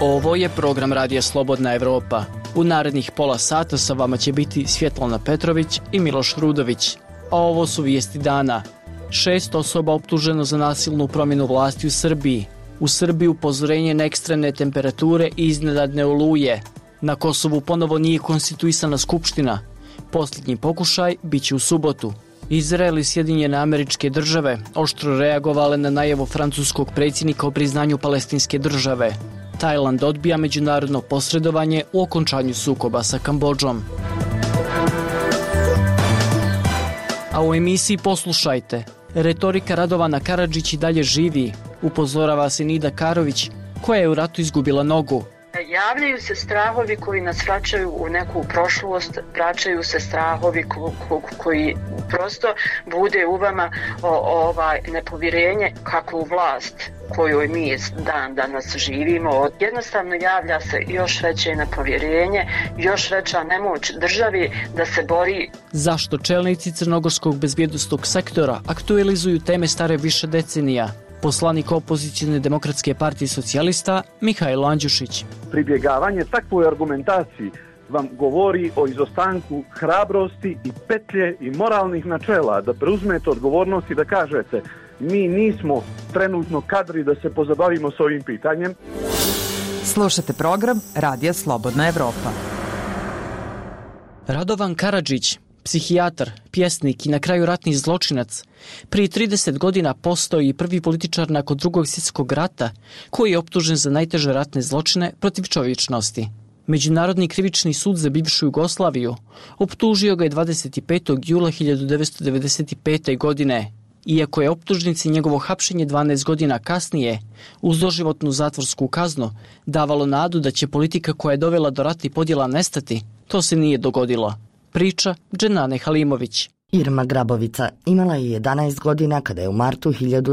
Ovo je program Radija Slobodna Evropa. U narednih pola sata sa vama će biti Svjetlana Petrović i Miloš Rudović. A ovo su vijesti dana. 6 osoba optuženo za nasilnu promjenu vlasti u Srbiji. U Srbiji upozorenje na ekstremne temperature i iznenadne oluje. Na Kosovu ponovo nije konstituisana skupština. Posljednji pokušaj biće u subotu. Izrael i Sjedinjene Američke Države oštro reagovale na najavu francuskog predsjednika o priznanju palestinske države. Tajland odbija međunarodno posredovanje u okončanju sukoba sa Kambodžom. A u emisiji poslušajte. Retorika Radovana Karadžić i dalje živi. Upozorava se Nida Karović, koja je u ratu izgubila nogu. Javljaju se strahovi koji nas vraćaju u neku prošlost, vraćaju se strahovi koji prosto bude u vama nepovjerenje kako u vlast kojoj mi dan danas živimo. Jednostavno javlja se još veće nepovjerenje, još veća nemoć državi da se bori. Zašto čelnici crnogorskog bezbjednosnog sektora aktualizuju teme stare više decenija? Poslanik opozicijne demokratske partije socijalista Mihajlo Andjušić. Pribjegavanje takvoj argumentaciji vam govori o izostanku hrabrosti i petlje i moralnih načela da preuzmete odgovornost i da kažete mi nismo trenutno kadri da se pozabavimo s ovim pitanjem. Slušate program Radija Slobodna Evropa. Radovan Karadžić, psihijatar, pjesnik i na kraju ratni zločinac, prije 30 godina postao i prvi političar nakon Drugog svjetskog rata koji je optužen za najteže ratne zločine protiv čovječnosti. Međunarodni krivični sud za bivšu Jugoslaviju optužio ga je 25. jula 1995. godine. Iako je optužnici njegovo hapšenje 12 godina kasnije uz doživotnu zatvorsku kaznu davalo nadu da će politika koja je dovela do rata i podjela nestati, to se nije dogodilo. Priča Dženane Halimović. Irma Grabovica imala je 11 godina kada je u martu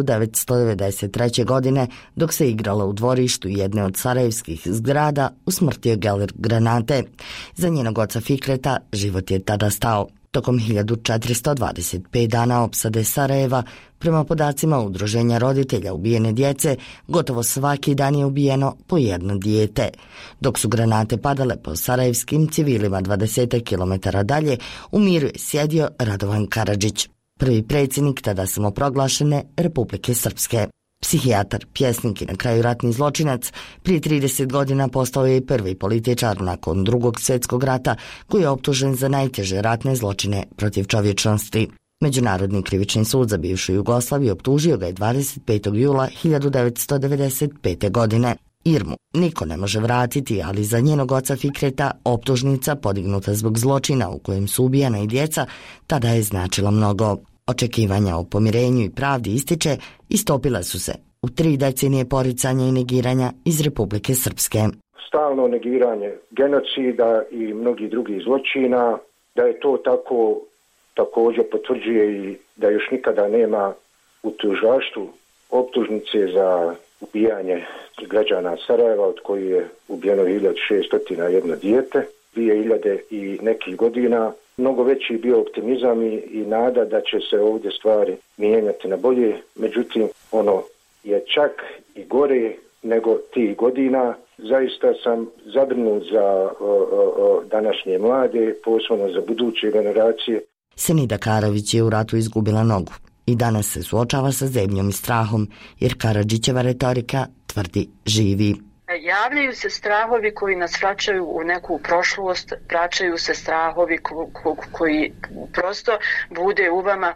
1993. godine, dok se igrala u dvorištu jedne od sarajevskih zgrada, usmrtio geler granate. Za njenog oca Fikreta život je tada stao. Tokom 1425 dana opsade Sarajeva, prema podacima Udruženja roditelja ubijene djece, gotovo svaki dan je ubijeno po jedno dijete. Dok su granate padale po sarajevskim civilima 20 km dalje, u miru je sjedio Radovan Karadžić, prvi predsjednik tada samoproglašene Republike Srpske. Psihijatar, pjesnik i na kraju ratni zločinac, prije 30 godina postao je i prvi političar nakon Drugog svjetskog rata koji je optužen za najteže ratne zločine protiv čovječnosti. Međunarodni krivični sud za bivšu Jugoslaviju optužio ga je 25. jula 1995. godine. Irmu niko ne može vratiti, ali za njenog oca Fikreta optužnica podignuta zbog zločina u kojem su ubijana i djeca tada je značila mnogo. Očekivanja o pomirenju i pravdi ističe istopila su se u 3 decenije poricanja i negiranja iz Republike Srpske. Stalno negiranje genocida i mnogih drugih zločina, da je to tako također potvrđuje i da još nikada nema u tužilaštvu optužnice za ubijanje građana Sarajeva, od kojih je ubijeno 1601 dijete, 2000 i nekih godina. Mnogo veći bio optimizam i nada da će se ovdje stvari mijenjati na bolje. Međutim, ono je čak i gore nego tih godina. Zaista sam zabrinut za današnje mlade, posebno za buduće generacije. Nida Karović je u ratu izgubila nogu i danas se suočava sa zebnjom i strahom, jer Karadžićeva retorika tvrdi živi. Javljaju se strahovi koji nas vraćaju u neku prošlost, vraćaju se strahovi koji prosto bude u vama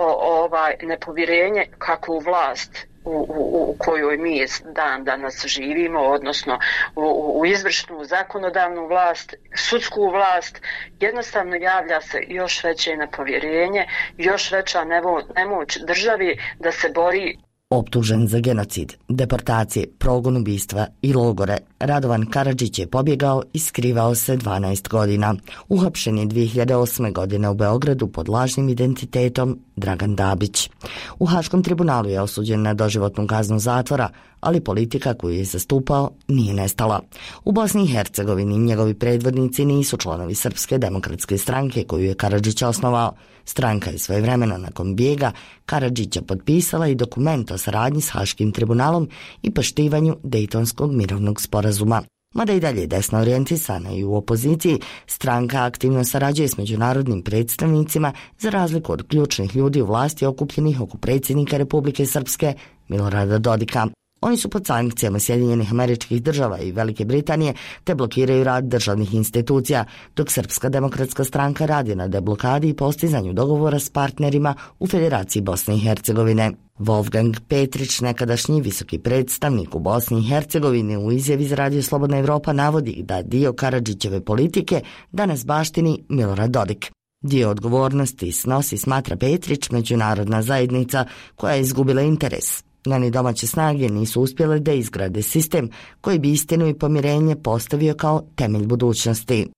nepovjerenje kako u vlast u kojoj mi dan danas živimo, odnosno u izvršnu, zakonodavnu vlast, sudsku vlast. Jednostavno javlja se još veće nepovjerenje, još veća nemoć državi da se bori. Optužen za genocid, deportacije, progon ubistva i logore, Radovan Karadžić je pobjegao i skrivao se 12 godina. Uhapšen je 2008. godine u Beogradu pod lažnim identitetom Dragan Dabić. U Haškom tribunalu je osuđen na doživotnu kaznu zatvora, ali politika koju je zastupao nije nestala. U Bosni i Hercegovini njegovi predvodnici nisu članovi Srpske demokratske stranke koju je Karadžić osnovao. Stranka je svojevremeno nakon bijega Karadžića potpisala i dokument o saradnji s Haškim tribunalom i poštivanju Dejtonskog mirovnog sporazuma. Mada i dalje desno orijentisana i u opoziciji, stranka aktivno sarađuje s međunarodnim predstavnicima za razliku od ključnih ljudi u vlasti okupljenih oko predsjednika Republike Srpske Milorada Dodika. Oni su pod sankcijama Sjedinjenih Američkih Država i Velike Britanije te blokiraju rad državnih institucija, dok Srpska demokratska stranka radi na deblokadi i postizanju dogovora s partnerima u Federaciji Bosne i Hercegovine. Wolfgang Petrić, nekadašnji visoki predstavnik u Bosni i Hercegovini, u izjavi za Radio Slobodna Evropa navodi da dio Karadžićeve politike danas baštini Milorad Dodik. Dio odgovornosti snosi, smatra Petrić, međunarodna zajednica koja je izgubila interes. Ni domaće snage nisu uspjele da izgrade sistem koji bi istinu i pomirenje postavio kao temelj budućnosti.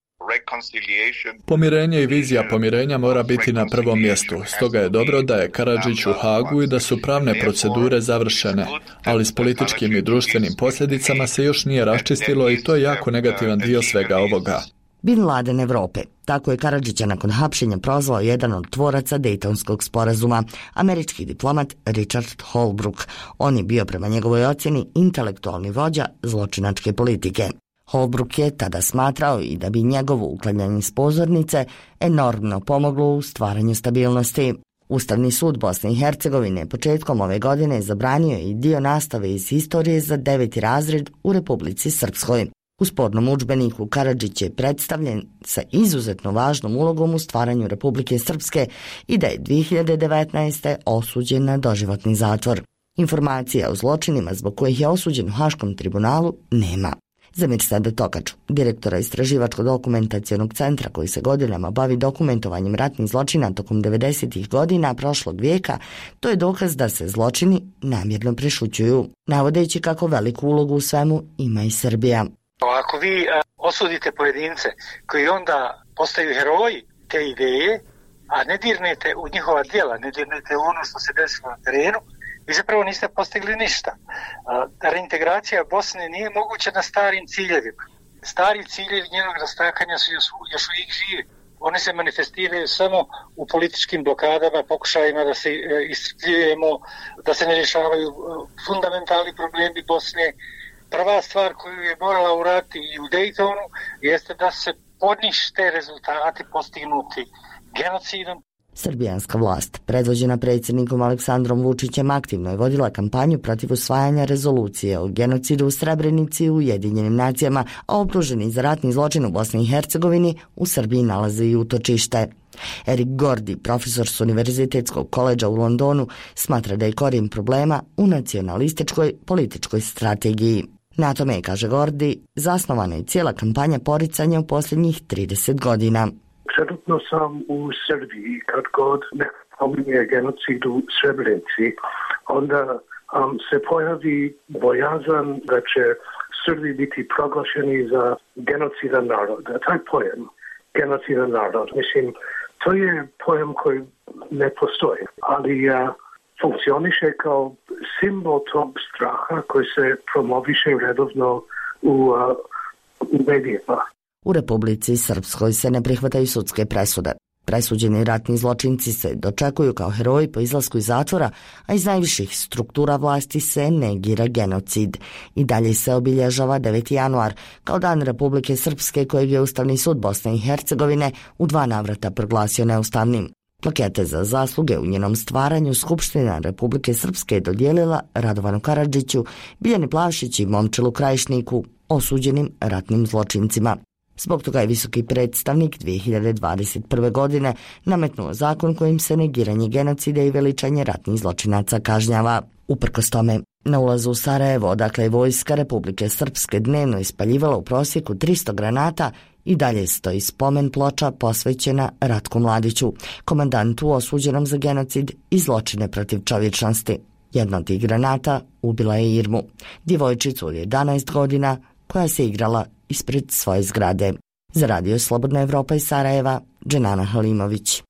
Pomirenje i vizija pomirenja mora biti na prvom mjestu. Stoga je dobro da je Karadžić u Hagu i da su pravne procedure završene, ali s političkim i društvenim posljedicama se još nije raščistilo i to je jako negativan dio svega ovoga. Bin Laden Evrope. Tako je Karadžića nakon hapšenja prozvao jedan od tvoraca Dejtonskog sporazuma, američki diplomat Richard Holbrooke. On je bio prema njegovoj ocjeni intelektualni vođa zločinačke politike. Holbrooke je tada smatrao i da bi njegovo uklanjanje s pozornice enormno pomoglo u stvaranju stabilnosti. Ustavni sud Bosne i Hercegovine početkom ove godine zabranio i dio nastave iz historije za 9. razred u Republici Srpskoj. U spornom udžbeniku Karadžić je predstavljen sa izuzetno važnom ulogom u stvaranju Republike Srpske i da je 2019. osuđen na doživotni zatvor. Informacija o zločinima zbog kojih je osuđen u Haškom tribunalu nema. Za Mirsada Tokaču, direktora Istraživačko-dokumentacionog centra koji se godinama bavi dokumentovanjem ratnih zločina tokom 90. godina prošlog vijeka, to je dokaz da se zločini namjerno prešućuju, navodeći kako veliku ulogu u svemu ima i Srbija. Ako vi osudite pojedince koji onda postaju heroji te ideje, a ne dirnete u njihova djela, ne dirnete u ono što se desilo na terenu, vi zapravo niste postigli ništa. Reintegracija Bosne nije moguća na starim ciljevima. Stari ciljevi njenog rastakanja su još uvijek živi. Oni se manifestiraju samo u političkim blokadama, pokušajima da se iscrpljujemo, da se ne rješavaju fundamentalni problemi Bosne. Prva stvar koju je morala uraditi i u Daytonu jeste da se ponište rezultati postignuti genocidom. Srbijanska vlast, predvođena predsjednikom Aleksandrom Vučićem, aktivno je vodila kampanju protiv usvajanja rezolucije o genocidu u Srebrenici u Ujedinjenim nacijama, a optuženi za ratni zločin u Bosni i Hercegovini u Srbiji nalaze i utočište. Erik Gordi, profesor s Univerzitetskog koledža u Londonu, smatra da je korijen problema u nacionalističkoj političkoj strategiji. Na tome je, kaže Gordi, zasnovana je cijela kampanja poricanja u posljednjih 30 godina. Trenutno sam u Srbiji, kad god neko pominje genocid u Srebrenici, onda se pojavi bojazan da će Srbi biti proglašeni za genocidan narod. Taj pojam, genocidan narod, mislim, to je pojam koji ne postoji, ali funkcioniše kao simbol tog straha koji se promoviše redovno u medijima. U Republici Srpskoj se ne prihvataju sudske presude. Presuđeni ratni zločinci se dočekuju kao heroji po izlasku iz zatvora, a iz najviših struktura vlasti se negira genocid. I dalje se obilježava 9. januar kao dan Republike Srpske kojeg je Ustavni sud Bosne i Hercegovine u 2 navrata proglasio neustavnim. Plakete za zasluge u njenom stvaranju Skupština Republike Srpske je dodijelila Radovanu Karadžiću, Biljani Plavšić i Momčilu Krajišniku, osuđenim ratnim zločincima. Zbog toga je visoki predstavnik 2021. godine nametnuo zakon kojim se negiranje genocida i veličanje ratnih zločinaca kažnjava. Uprkos tome, na ulazu u Sarajevo, odakle je vojska Republike Srpske dnevno ispaljivala u prosjeku 300 granata, i dalje stoji spomen ploča posvećena Ratku Mladiću, komandantu osuđenom za genocid i zločine protiv čovječnosti. Jedna od tih granata ubila je Irmu, djevojčicu od 11 godina koja se igrala ispred svoje zgrade. Za Radio Slobodna Evropa iz Sarajeva, Dženana Halimović.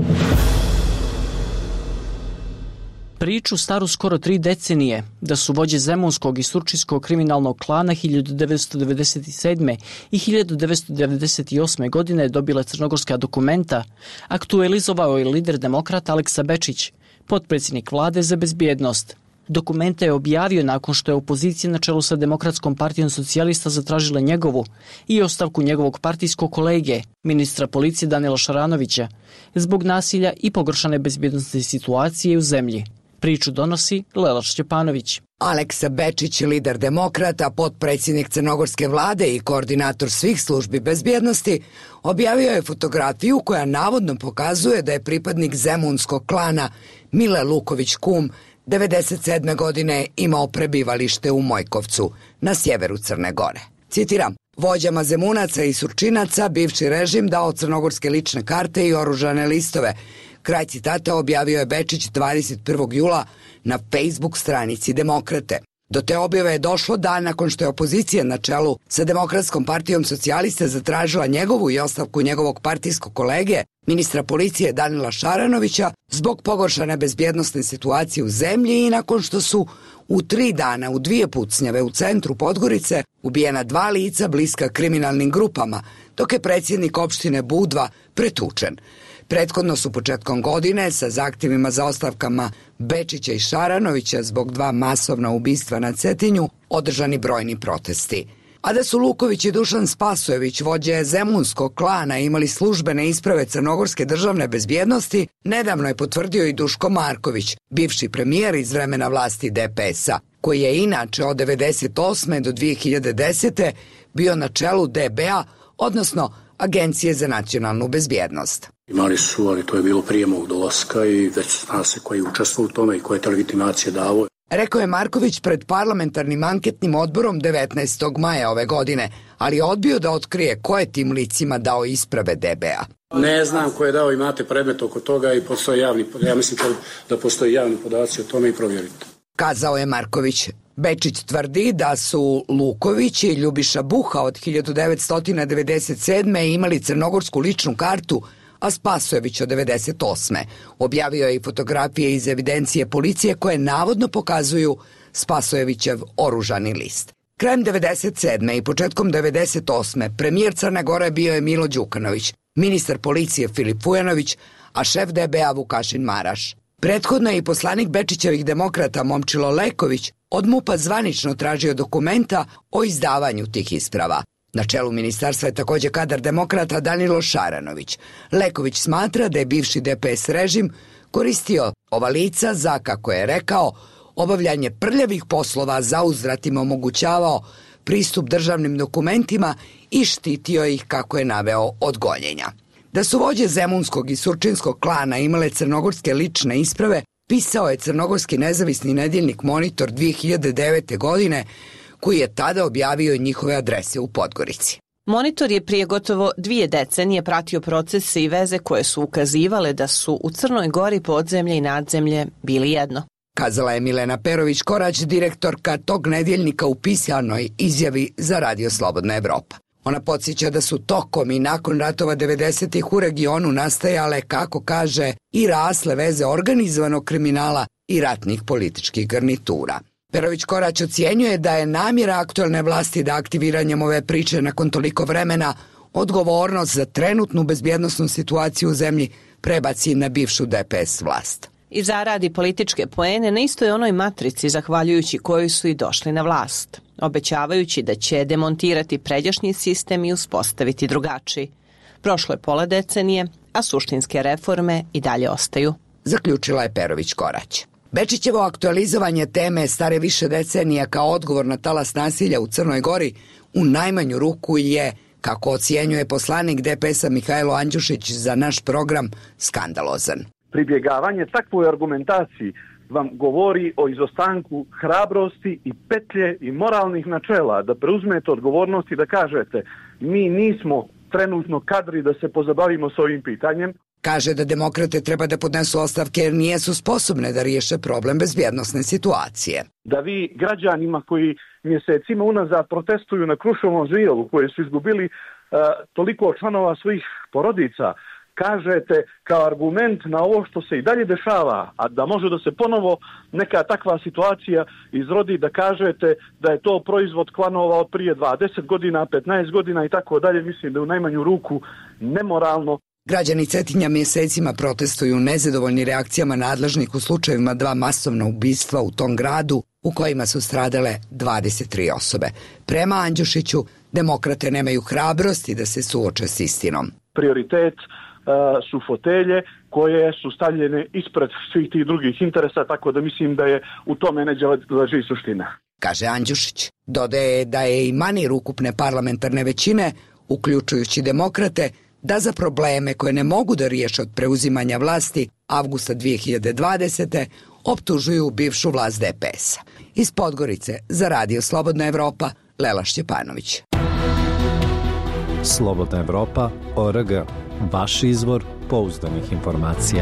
Priču staru skoro 3 decenije da su vođe Zemunskog i Surčinskog kriminalnog klana 1997. i 1998. godine dobile crnogorska dokumenta, aktualizovao je lider demokrata Aleksa Bečić, potpredsjednik vlade za bezbjednost. Dokumente je objavio nakon što je opozicija na čelu sa Demokratskom partijom socijalista zatražila njegovu i ostavku njegovog partijskog kolege, ministra policije Danila Šaranovića, zbog nasilja i pogoršane bezbjednosne situacije u zemlji. Priču donosi Lela Šćepanović. Aleksa Bečić, lider demokrata, potpredsjednik crnogorske vlade i koordinator svih službi bezbjednosti, objavio je fotografiju koja navodno pokazuje da je pripadnik zemunskog klana Mile Luković-Kum 1997. godine imao prebivalište u Mojkovcu, na sjeveru Crne Gore. Citiram, vođama Zemunaca i Surčinaca bivši režim dao crnogorske lične karte i oružane listove. Kraj citata objavio je Bečić 21. jula na Facebook stranici Demokrate. Do te objave je došlo dan nakon što je opozicija na čelu sa Demokratskom partijom socijalista zatražila njegovu i ostavku njegovog partijskog kolege, ministra policije Danila Šaranovića, zbog pogoršane bezbjednosne situacije u zemlji i nakon što su u 3 dana u 2 pucnjave u centru Podgorice ubijena 2 lica bliska kriminalnim grupama, dok je predsjednik opštine Budva pretučen. Prethodno su početkom godine sa zahtjevima za ostavkama Bečića i Šaranovića zbog 2 masovna ubistva na Cetinju održani brojni protesti. A da su Luković i Dušan Spasojević, vođe zemunskog klana, imali službene isprave crnogorske državne bezbjednosti, nedavno je potvrdio i Duško Marković, bivši premijer iz vremena vlasti DPS-a, koji je inače od 1998. do 2010. bio na čelu DB-a, odnosno Agencije za nacionalnu bezbjednost. Imali su, ali to je bilo prije mog dolaska i već zna se koji je učestvovao u tome i koje te legitimacije davo. Rekao je Marković pred parlamentarnim anketnim odborom 19. maja ove godine, ali je odbio da otkrije ko je tim licima dao isprave DB-a. Ne znam ko je dao, imate predmet oko toga i postoji javni, ja mislim da postoji javni podaci o tome i provjerite. Kazao je Marković. Bečić tvrdi da su Luković i Ljubiša Buha od 1997. imali crnogorsku ličnu kartu, a Spasojević od 1998. Objavio je i fotografije iz evidencije policije koje navodno pokazuju Spasojevićev oružani list. Krajem 1997. i početkom 1998. premijer Crne Gore bio je Milo Đukanović, ministar policije Filip Vujanović, a šef DB-a Vukašin Maraš. Prethodno je i poslanik Bečićevih demokrata Momčilo Leković od MUP-a zvanično tražio dokumenta o izdavanju tih isprava. Na čelu ministarstva je također kadar demokrata Danilo Šaranović. Leković smatra da je bivši DPS režim koristio ova lica za, kako je rekao, obavljanje prljavih poslova, za uzvrat im omogućavao pristup državnim dokumentima i štitio ih, kako je naveo, od gonjenja. Da su vođe zemunskog i surčinskog klana imale crnogorske lične isprave, pisao je crnogorski nezavisni nedjeljnik Monitor 2009. godine, koji je tada objavio njihove adrese u Podgorici. Monitor je prije gotovo 2 decenije pratio procese i veze koje su ukazivale da su u Crnoj Gori podzemlje i nadzemlje bili jedno. Kazala je Milena Perović-Korać, direktorka tog nedjeljnika u pisanoj izjavi za Radio Slobodna Evropa. Ona podsjeća da su tokom i nakon ratova 90-ih u regionu nastajale, kako kaže, i rasle veze organizovanog kriminala i ratnih političkih garnitura. Perović-Korać ocjenjuje da je namjera aktualne vlasti da aktiviranjem ove priče nakon toliko vremena odgovornost za trenutnu bezbjednosnu situaciju u zemlji prebaci na bivšu DPS vlast. I zaradi političke poene na istoj onoj matrici zahvaljujući kojoj su i došli na vlast, obećavajući da će demontirati pređašnji sistem i uspostaviti drugačiji. Prošlo je pola decenije, a suštinske reforme i dalje ostaju. Zaključila je Perović-Korać. Bečićevo aktualizovanje teme stare više decenija kao odgovor na talas nasilja u Crnoj Gori u najmanju ruku je, kako ocjenjuje poslanik DPS-a Mihajlo Andjušić za naš program, skandalozan. Pribjegavanje takvoj argumentaciji vam govori o izostanku hrabrosti i petlje i moralnih načela da preuzmete odgovornost i da kažete mi nismo trenutno kadri da se pozabavimo s ovim pitanjem. Kaže da demokrate treba da podnesu ostavke jer nijesu sposobne da riješe problem bezbjednosne situacije. Da vi građanima koji mjesecima unazad protestuju na Kruševom žilju, koji su izgubili toliko članova svojih porodica, kažete kao argument na ovo što se i dalje dešava, a da može da se ponovo neka takva situacija izrodi, da kažete da je to proizvod klanova od prije 20 godina, 15 godina i tako dalje, mislim da je u najmanju ruku nemoralno. Građani Cetinja mjesecima protestuju nezadovoljni reakcijama nadležnih u slučajevima 2 masovna ubistva u tom gradu u kojima su stradale 23 osobe. Prema Andjušiću, demokrate nemaju hrabrosti da se suoče s istinom. Prioritet su fotelje koje su stavljene ispred svih tih drugih interesa, tako da mislim da je u tome neđe leži suština. Kaže Andjušić. Dodaje da je i manir ukupne parlamentarne većine, uključujući demokrate, da za probleme koje ne mogu da riješe od preuzimanja vlasti avgusta 2020. optužuju bivšu vlast DPS-a. Iz Podgorice za Radio Slobodna Evropa, Lela Šćepanović. Slobodna Evropa.org. Vaš izvor pouzdanih informacija.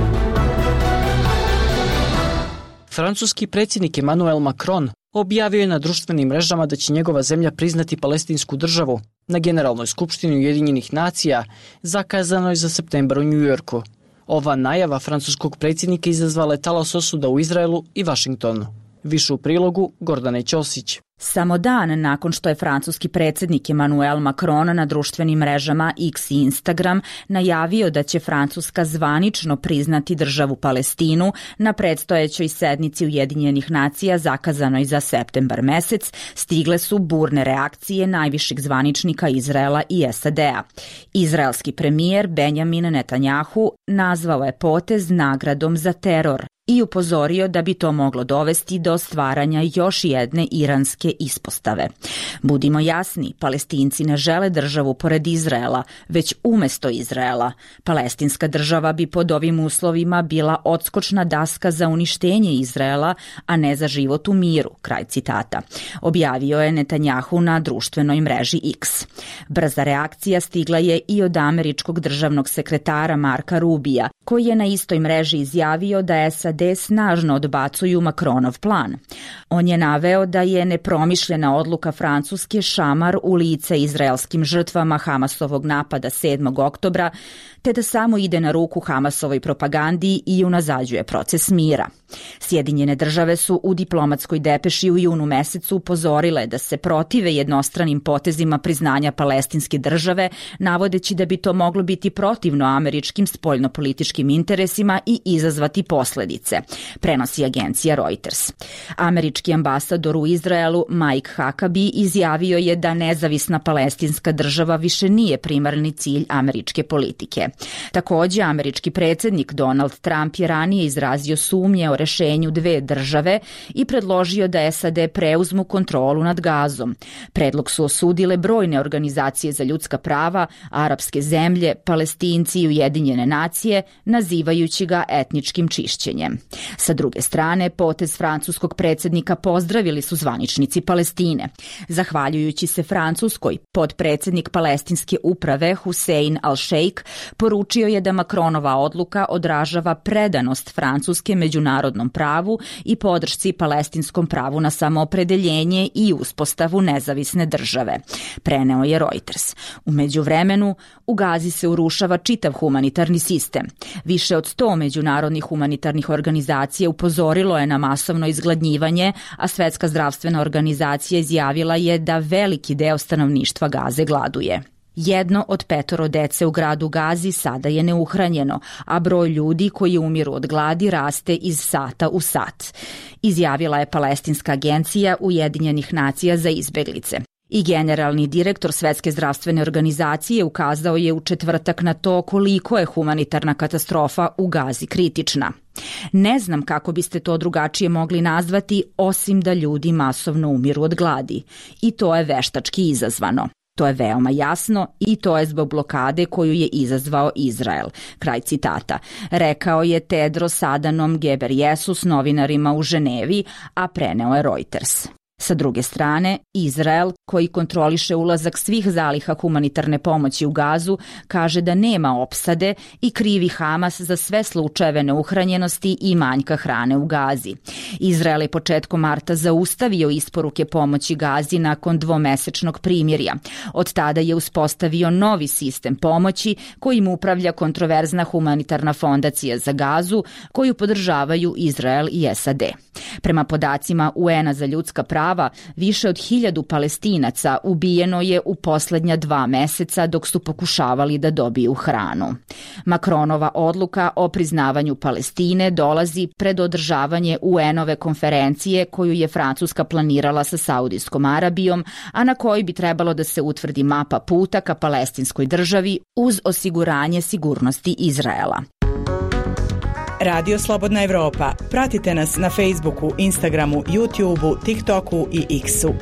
Francuski predsjednik Emmanuel Macron objavio je na društvenim mrežama da će njegova zemlja priznati palestinsku državu na Generalnoj skupštini Ujedinjenih nacija zakazanoj za septembar u Njujorku. Ova najava francuskog predsjednika izazvala je talas osuda u Izraelu i Vašingtonu. Više u prilogu Gordane Ćosić. Samo dan nakon što je francuski predsjednik Emmanuel Macron na društvenim mrežama X i Instagram najavio da će Francuska zvanično priznati državu Palestinu na predstojećoj sednici Ujedinjenih nacija zakazanoj za septembar mesec, stigle su burne reakcije najviših zvaničnika Izraela i SAD-a. Izraelski premijer Benjamin Netanjahu nazvao je potez nagradom za teror i upozorio da bi to moglo dovesti do stvaranja još jedne iranske ispostave. Budimo jasni, Palestinci ne žele državu pored Izraela, već umjesto Izraela. Palestinska država bi pod ovim uslovima bila odskočna daska za uništenje Izraela, a ne za život u miru, kraj citata. Objavio je Netanjahu na društvenoj mreži X. Brza reakcija stigla je i od američkog državnog sekretara Marka Rubija, koji je na istoj mreži izjavio da SAD snažno odbacuju Macronov plan. On je naveo da je nepromišljena odluka Francuske šamar u lice izraelskim žrtvama Hamasovog napada 7. oktobra, te da samo ide na ruku Hamasovoj propagandi i unazađuje proces mira. Sjedinjene države su u diplomatskoj depeši u junu mesecu upozorile da se protive jednostranim potezima priznanja palestinske države, navodeći da bi to moglo biti protivno američkim spoljnopolitičkim interesima i izazvati posljedice, prenosi agencija Reuters. Američki ambasador u Izraelu Mike Huckabee izjavio je da nezavisna palestinska država više nije primarni cilj američke politike. Također, američki predsjednik Donald Trump je ranije izrazio sumnje o rešenju 2 države i predložio da SAD preuzmu kontrolu nad Gazom. Predlog su osudile brojne organizacije za ljudska prava, arapske zemlje, Palestinci i Ujedinjene nacije, nazivajući ga etničkim čišćenjem. Sa druge strane, potez francuskog predsjednika pozdravili su zvaničnici Palestine. Zahvaljujući se Francuskoj, potpredsjednik palestinske uprave Hussein al-Sheikh poručio je da Macronova odluka odražava predanost Francuske međunarodnom pravu i podršci palestinskom pravu na samoopredeljenje i uspostavu nezavisne države, preneo je Reuters. U međuvremenu, u Gazi se urušava čitav humanitarni sistem. Više od 100 međunarodnih humanitarnih organizacija upozorilo je na masovno izgladnjivanje, a Svjetska zdravstvena organizacija izjavila je da veliki deo stanovništva Gaze gladuje. 1 od 5 dece u gradu Gazi sada je neuhranjeno, a broj ljudi koji umiru od gladi raste iz sata u sat, izjavila je Palestinska agencija Ujedinjenih nacija za izbeglice. I generalni direktor Svjetske zdravstvene organizacije ukazao je u četvrtak na to koliko je humanitarna katastrofa u Gazi kritična. Ne znam kako biste to drugačije mogli nazvati, osim da ljudi masovno umiru od gladi. I to je veštački izazvano. To je veoma jasno i to je zbog blokade koju je izazvao Izrael. Kraj citata. Rekao je Tedros Adhanom Ghebreyesus novinarima u Ženevi, a preneo je Reuters. Sa druge strane, Izrael, koji kontroliše ulazak svih zaliha humanitarne pomoći u Gazu, kaže da nema opsade i krivi Hamas za sve slučajeve neuhranjenosti i manjka hrane u Gazi. Izrael je početkom marta zaustavio isporuke pomoći Gazi nakon 2-mesečnog primirja. Od tada je uspostavio novi sistem pomoći kojim upravlja kontroverzna humanitarna fondacija za Gazu, koju podržavaju Izrael i SAD. Prema podacima UN-a za ljudska prava, prava, više od 1000 Palestinaca ubijeno je u posljednja 2 meseca dok su pokušavali da dobiju hranu. Macronova odluka o priznavanju Palestine dolazi pred održavanje UN-ove konferencije koju je Francuska planirala sa Saudijskom Arabijom, a na kojoj bi trebalo da se utvrdi mapa puta ka palestinskoj državi uz osiguranje sigurnosti Izraela. Radio Slobodna Evropa. Pratite nas na Facebooku, Instagramu, YouTubeu, TikToku i X-u.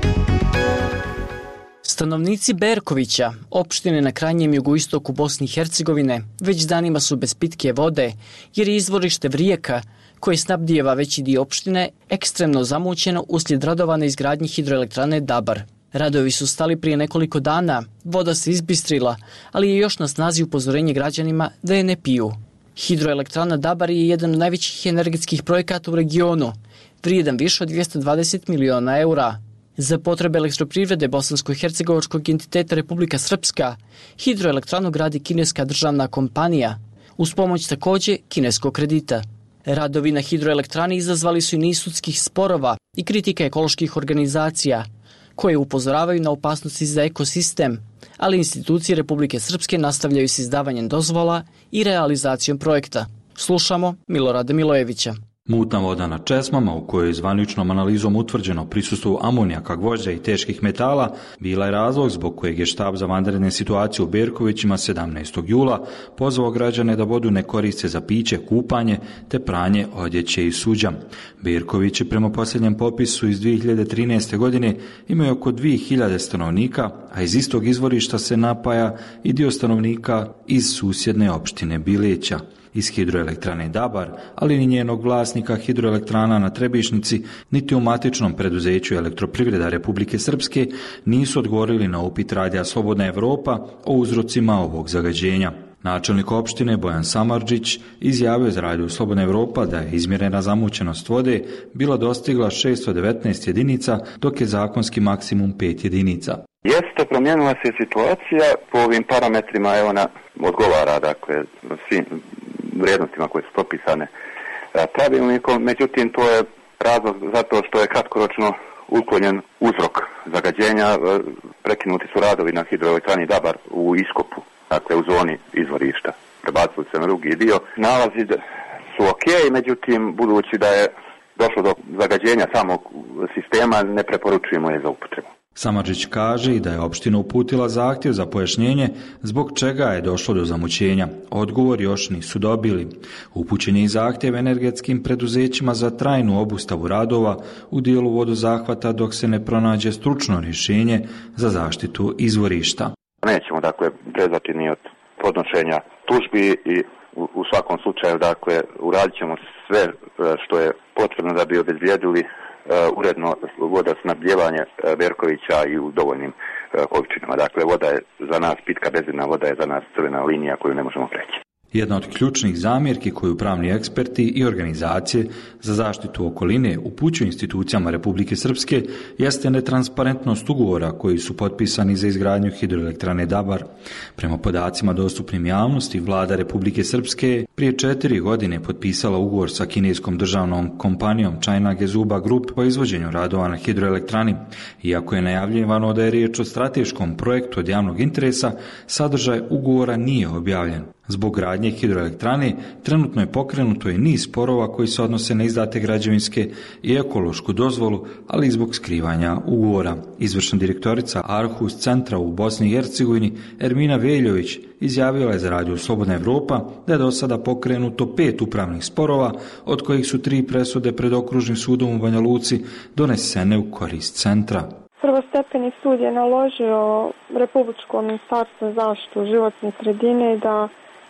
Stanovnici Berkovića, opštine na krajnjem jugoistoku Bosne i Hercegovine, već danima su bez pitke vode, jer je izvorište Vrijeka, koje snabdijeva veći dio opštine, ekstremno zamućeno uslijed radova na izgradnji hidroelektrane Dabar. Radovi su stali prije nekoliko dana, voda se izbistrila, ali je još na snazi upozorenje građanima da je ne piju. Hidroelektrana Dabar je jedan od najvećih energetskih projekata u regionu, vrijedan više od 220 miliona eura. Za potrebe elektroprivrede bosansko-hercegovačkog entiteta Republika Srpska, hidroelektranu gradi kineska državna kompanija, uz pomoć također kineskog kredita. Radovi na hidroelektrani izazvali su i niz sudskih sporova i kritika ekoloških organizacija, koje upozoravaju na opasnosti za ekosistem, ali institucije Republike Srpske nastavljaju s izdavanjem dozvola i realizacijom projekta. Slušamo Milorada Milojevića. Mutna voda na česmama, u kojoj je zvaničnom analizom utvrđeno prisustvo amonijaka, gvožđa i teških metala, bila je razlog zbog kojeg je štab za vanredne situacije u Berkovićima 17. jula pozvao građane da vodu ne koriste za piće, kupanje te pranje odjeće i suđa. Berkovići prema posljednjem popisu iz 2013. godine imaju oko 2000 stanovnika, a iz istog izvorišta se napaja i dio stanovnika iz susjedne opštine Bileća. Iz hidroelektrane Dabar, ali ni njenog vlasnika hidroelektrana na Trebišnici, niti u matičnom preduzeću Elektroprivreda Republike Srpske nisu odgovorili na upit Radija Slobodna Evropa o uzrocima ovog zagađenja. Načelnik opštine Bojan Samardžić izjavio za Radio Slobodna Evropa da je izmjerena zamućenost vode bila dostigla 619 jedinica, dok je zakonski maksimum 5 jedinica. Jeste, promijenila se situacija po ovim parametrima, evo ona odgovara, dakle, svim vrijednostima koje su propisane pravilnikom, međutim to je razlog zato što je kratkoročno uklonjen uzrok zagađenja, prekinuti su radovi na hidroelektrani Dabar u iskopu, dakle u zoni izvorišta, prebacili se na drugi dio. Nalazi su ok, međutim budući da je došlo do zagađenja samog sistema, ne preporučujemo je za upotrebu. Samardžić kaže i da je opština uputila zahtjev za pojašnjenje zbog čega je došlo do zamućenja. Odgovor još nisu dobili. Upućen je i zahtjev energetskim preduzećima za trajnu obustavu radova u dijelu vodozahvata dok se ne pronađe stručno rješenje za zaštitu izvorišta. Nećemo dakle prezati ni od podnošenja tužbi i u svakom slučaju dakle uradit ćemo sve što je potrebno da bi obezbijedili uredno vodosnabdijevanje Berkovića i u dovoljnim količinama. Dakle, voda je za nas pitka, bezjedna voda je za nas crvena linija koju ne možemo preći. Jedna od ključnih zamjerki koju pravni eksperti i organizacije za zaštitu okoline upućuju institucijama Republike Srpske jeste netransparentnost ugovora koji su potpisani za izgradnju hidroelektrane Dabar. Prema podacima dostupnim javnosti, vlada Republike Srpske prije 4 godine potpisala ugovor sa kineskom državnom kompanijom China Gezuba Group po izvođenju radova na hidroelektrani. Iako je najavljivano da je riječ o strateškom projektu od javnog interesa, sadržaj ugovora nije objavljen. Zbog gradnje hidroelektrane trenutno je pokrenuto i niz sporova koji se odnose na izdate građevinske i ekološku dozvolu, ali i zbog skrivanja ugovora. Izvršna direktorica Arhus centra u Bosni i Hercegovini Ermina Veljović izjavila je za Radio Slobodna Evropa da je do sada pokrenuto 5 upravnih sporova, od kojih su 3 presude pred okružnim sudom u Banja Luci donesene u korist centra. Prvostepeni sud je naložio Republičkom ministarstvu zaštitu životne sredine da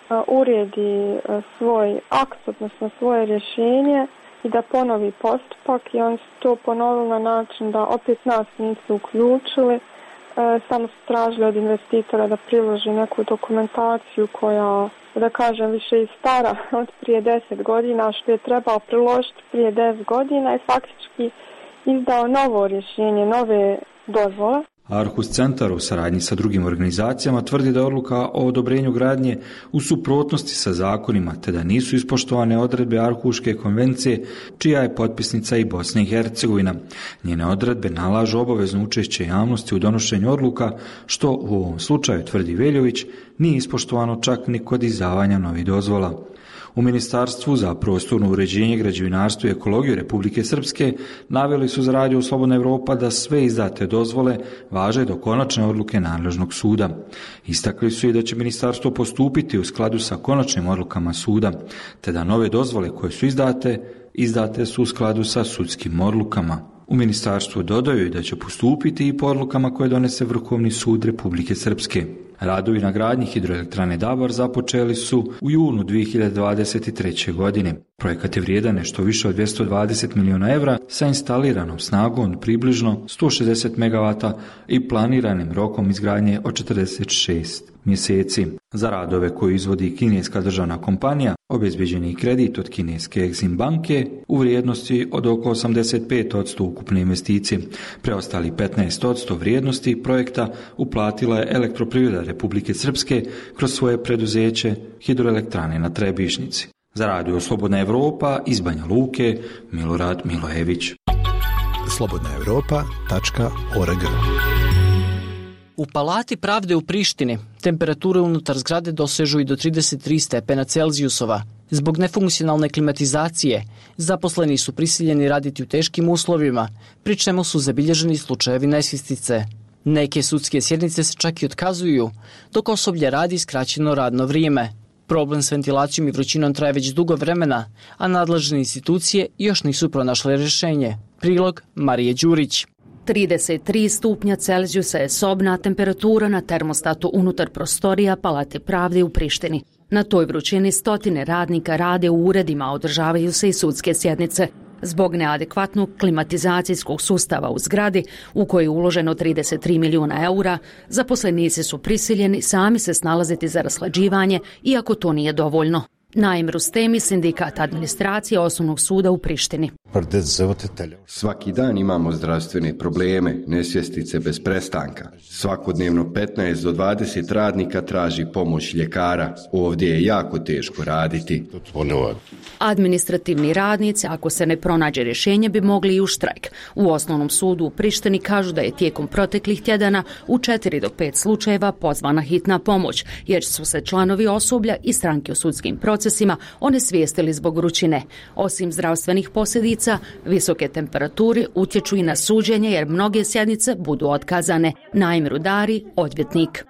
uredi svoj akt, odnosno svoje rješenje i da ponovi postupak i on su to ponovili na način da opet nas nisu uključili, samo su tražili od investitora da priloži neku dokumentaciju koja, da kažem, više i stara od prije 10 godina, što je trebao priložiti prije 10 godina i faktički izdao novo rješenje, nove dozvole. Arhus centar u saradnji sa drugim organizacijama tvrdi da je odluka o odobrenju gradnje u suprotnosti sa zakonima, te da nisu ispoštovane odredbe Arhuške konvencije, čija je potpisnica i Bosna i Hercegovina. Njene odredbe nalažu obavezno učešće javnosti u donošenju odluka, što u ovom slučaju, tvrdi Veljović, nije ispoštovano čak ni kod izdavanja novih dozvola. U Ministarstvu za prostorno uređenje, građevinarstvo i ekologiju Republike Srpske naveli su za Radio Slobodna Evropa da sve izdate dozvole važe do konačne odluke nadležnog suda. Istakli su i da će ministarstvo postupiti u skladu sa konačnim odlukama suda, te da nove dozvole koje su izdate su u skladu sa sudskim odlukama. U ministarstvu dodaju da će postupiti i po odlukama koje donese Vrhovni sud Republike Srpske. Radovi na gradnji hidroelektrane Dabar započeli su u junu 2023. godine. Projekat je vrijedan nešto više od 220 miliona evra sa instaliranom snagom od približno 160 MW i planiranim rokom izgradnje od 46 mjeseci. Za radove koje izvodi kineska državna kompanija obezbeđen je kredit od kineske Exim banke u vrijednosti od oko 85% ukupne investicije. Preostali 15% vrijednosti projekta uplatila je Elektroprivreda Republike Srpske kroz svoje preduzeće Hidroelektrane na Trebišnici. Za Radio Slobodna Evropa iz Banja Luke, Milorad Milojević. slobodnaevropa.org. U Palati pravde u Prištini temperature unutar zgrade dosežu i do 33 stepena Celzijusova. Zbog nefunkcionalne klimatizacije, zaposleni su prisiljeni raditi u teškim uslovima, pri čemu su zabilježeni slučajevi nesvjestice. Neke sudske sjednice se čak i otkazuju, dok osoblje radi skraćeno radno vrijeme. Problem s ventilacijom i vrućinom traje već dugo vremena, a nadležne institucije još nisu pronašle rješenje. Prilog Marije Đurić. 33 stupnja Celzijusa je sobna temperatura na termostatu unutar prostorija Palate pravde u Prištini. Na toj vrućini stotine radnika rade u uredima, održavaju se i sudske sjednice. Zbog neadekvatnog klimatizacijskog sustava u zgradi, u kojoj je uloženo 33 milijuna eura, zaposlenici su prisiljeni sami se snalaziti za rashlađivanje, iako to nije dovoljno. Naim Rustemi, sindikat administracije Osnovnog suda u Prištini. Svaki dan imamo zdravstvene probleme, nesvjestice bez prestanka. Svakodnevno 15 do 20 radnika traži pomoć ljekara. Ovdje je jako teško raditi. Administrativni radnici, ako se ne pronađe rješenje, bi mogli i u štrajk. U Osnovnom sudu u Prištini kažu da je tijekom proteklih tjedana u 4 do 5 slučajeva pozvana hitna pomoć, jer su se članovi osoblja i stranke u sudskim procesima onesvijestili zbog vrućine. Osim zdravstvenih posljedica, visoke temperature utječu i na suđenje, jer mnoge sjednice budu otkazane. Naim Rudari, odvjetnik.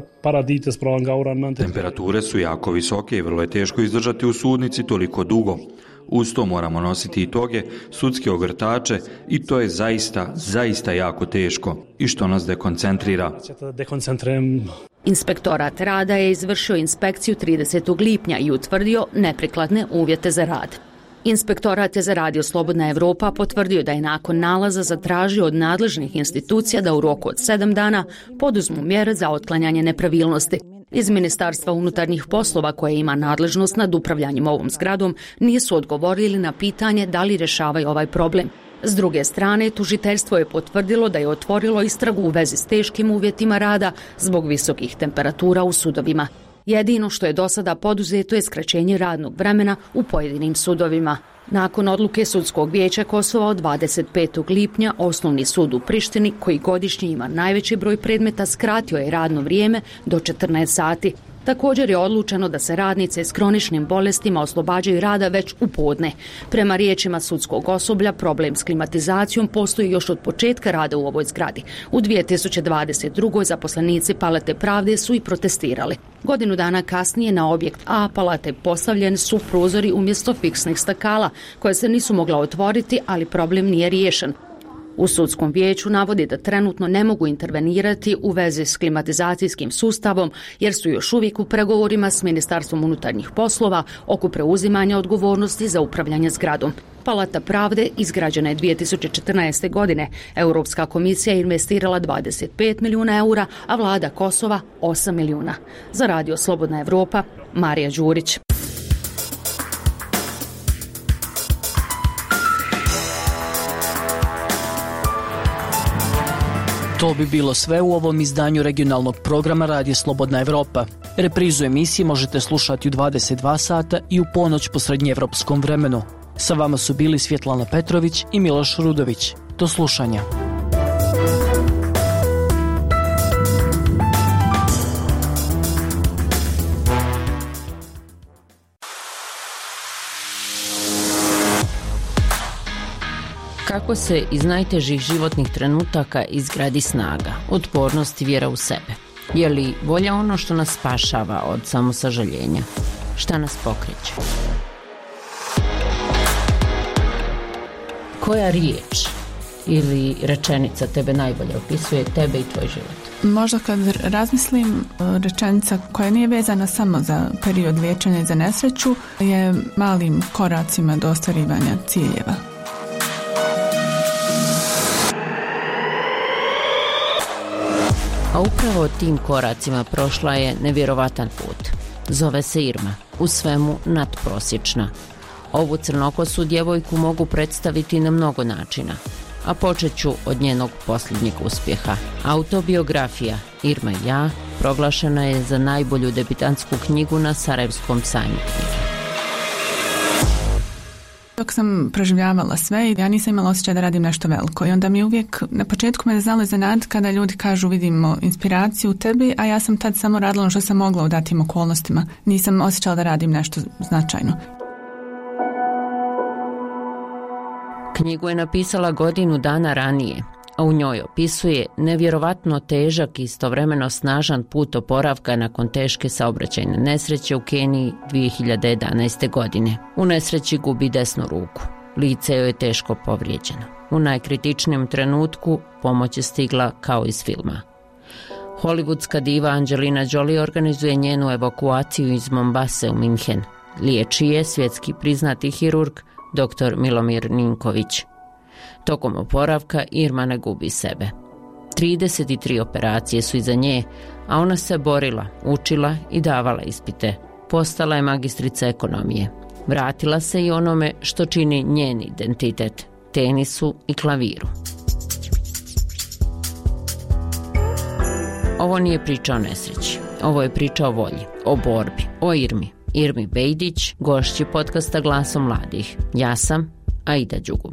Temperature su jako visoke i vrlo je teško izdržati u sudnici toliko dugo. Uz to moramo nositi i toge, sudske ogrtače i to je zaista jako teško i što nas dekoncentrira. Inspektorat rada je izvršio inspekciju 30. lipnja i utvrdio neprikladne uvjete za rad. Inspektorat je za Radio Slobodna Evropa potvrdio da je nakon nalaza zatražio od nadležnih institucija da u roku od 7 dana poduzmu mjere za otklanjanje nepravilnosti. Iz Ministarstva unutarnjih poslova, koje ima nadležnost nad upravljanjem ovom zgradom, nisu odgovorili na pitanje da li rješavaju ovaj problem. S druge strane, tužiteljstvo je potvrdilo da je otvorilo istragu u vezi s teškim uvjetima rada zbog visokih temperatura u sudovima. Jedino što je do sada poduzeto je skraćenje radnog vremena u pojedinim sudovima. Nakon odluke Sudskog vijeća Kosova od 25. lipnja, Osnovni sud u Prištini, koji godišnje ima najveći broj predmeta, skratio je radno vrijeme do 14 sati. Također je odlučeno da se radnice s kroničnim bolestima oslobađaju rada već u podne. Prema riječima sudskog osoblja, problem s klimatizacijom postoji još od početka rada u ovoj zgradi. U 2022. zaposlenici Palate pravde su i protestirali. Godinu dana kasnije na objekt A Palate postavljeni su prozori umjesto fiksnih stakala, koje se nisu mogla otvoriti, ali problem nije riješen. U sudskom vijeću navodi da trenutno ne mogu intervenirati u vezi s klimatizacijskim sustavom, jer su još uvijek u pregovorima s Ministarstvom unutarnjih poslova oko preuzimanja odgovornosti za upravljanje zgradom. Palata pravde izgrađena je 2014. godine. Europska komisija je investirala 25 milijuna eura, a vlada Kosova 8 milijuna. Za Radio Slobodna Evropa, Marija Đurić. To bi bilo sve u ovom izdanju regionalnog programa Radija Slobodna Evropa. Reprizu emisije možete slušati u 22 sata i u ponoć po srednjeevropskom vremenu. Sa vama su bili Svjetlana Petrović i Miloš Rudović. Do slušanja. Kako se iz najtežih životnih trenutaka izgradi snaga, otpornost i vjera u sebe? Je li volja ono što nas spašava od samosažaljenja? Šta nas pokreće? Koja riječ ili rečenica tebe najbolje opisuje tebe i tvoj život? Možda kad razmislim, rečenica koja nije vezana samo za period liječenja i za nesreću je malim koracima do ostvarivanja ciljeva. A upravo tim koracima prošla je nevjerovatan put. Zove se Irma, u svemu nadprosječna. Ovu crnokosu djevojku mogu predstaviti na mnogo načina, a počet ću od njenog posljednjeg uspjeha. Autobiografija Irma i ja proglašena je za najbolju debitantsku knjigu na Sarajevskom sajmu knjige. Dok sam proživljavala sve, ja nisam imala osjećaj da radim nešto veliko i onda mi uvijek na početku me znalo iznenaditi kada ljudi kažu vidimo inspiraciju u tebi, a ja sam tad samo radila ono što sam mogla u datim okolnostima. Nisam osjećala da radim nešto značajno. Knjigu je napisala godinu dana ranije, a u njoj opisuje nevjerovatno težak i istovremeno snažan put oporavka nakon teške saobraćajne nesreće u Keniji 2011. godine. U nesreći gubi desnu ruku. Lice joj je teško povrijeđeno. U najkritičnijem trenutku pomoć je stigla kao iz filma. Hollywoodska diva Angelina Jolie organizuje njenu evakuaciju iz Mombase u Minhen. Liječi je svjetski priznati hirurg dr. Milomir Ninković. Tokom oporavka Irma ne gubi sebe. 33 operacije su iza nje, a ona se borila, učila i davala ispite. Postala je magistrica ekonomije. Vratila se i onome što čini njen identitet, tenisu i klaviru. Ovo nije priča o nesreći. Ovo je priča o volji, o borbi, o Irmi. Irmi Bejdić, gošći podcasta Glasom mladih. Ja sam Aida Đugum.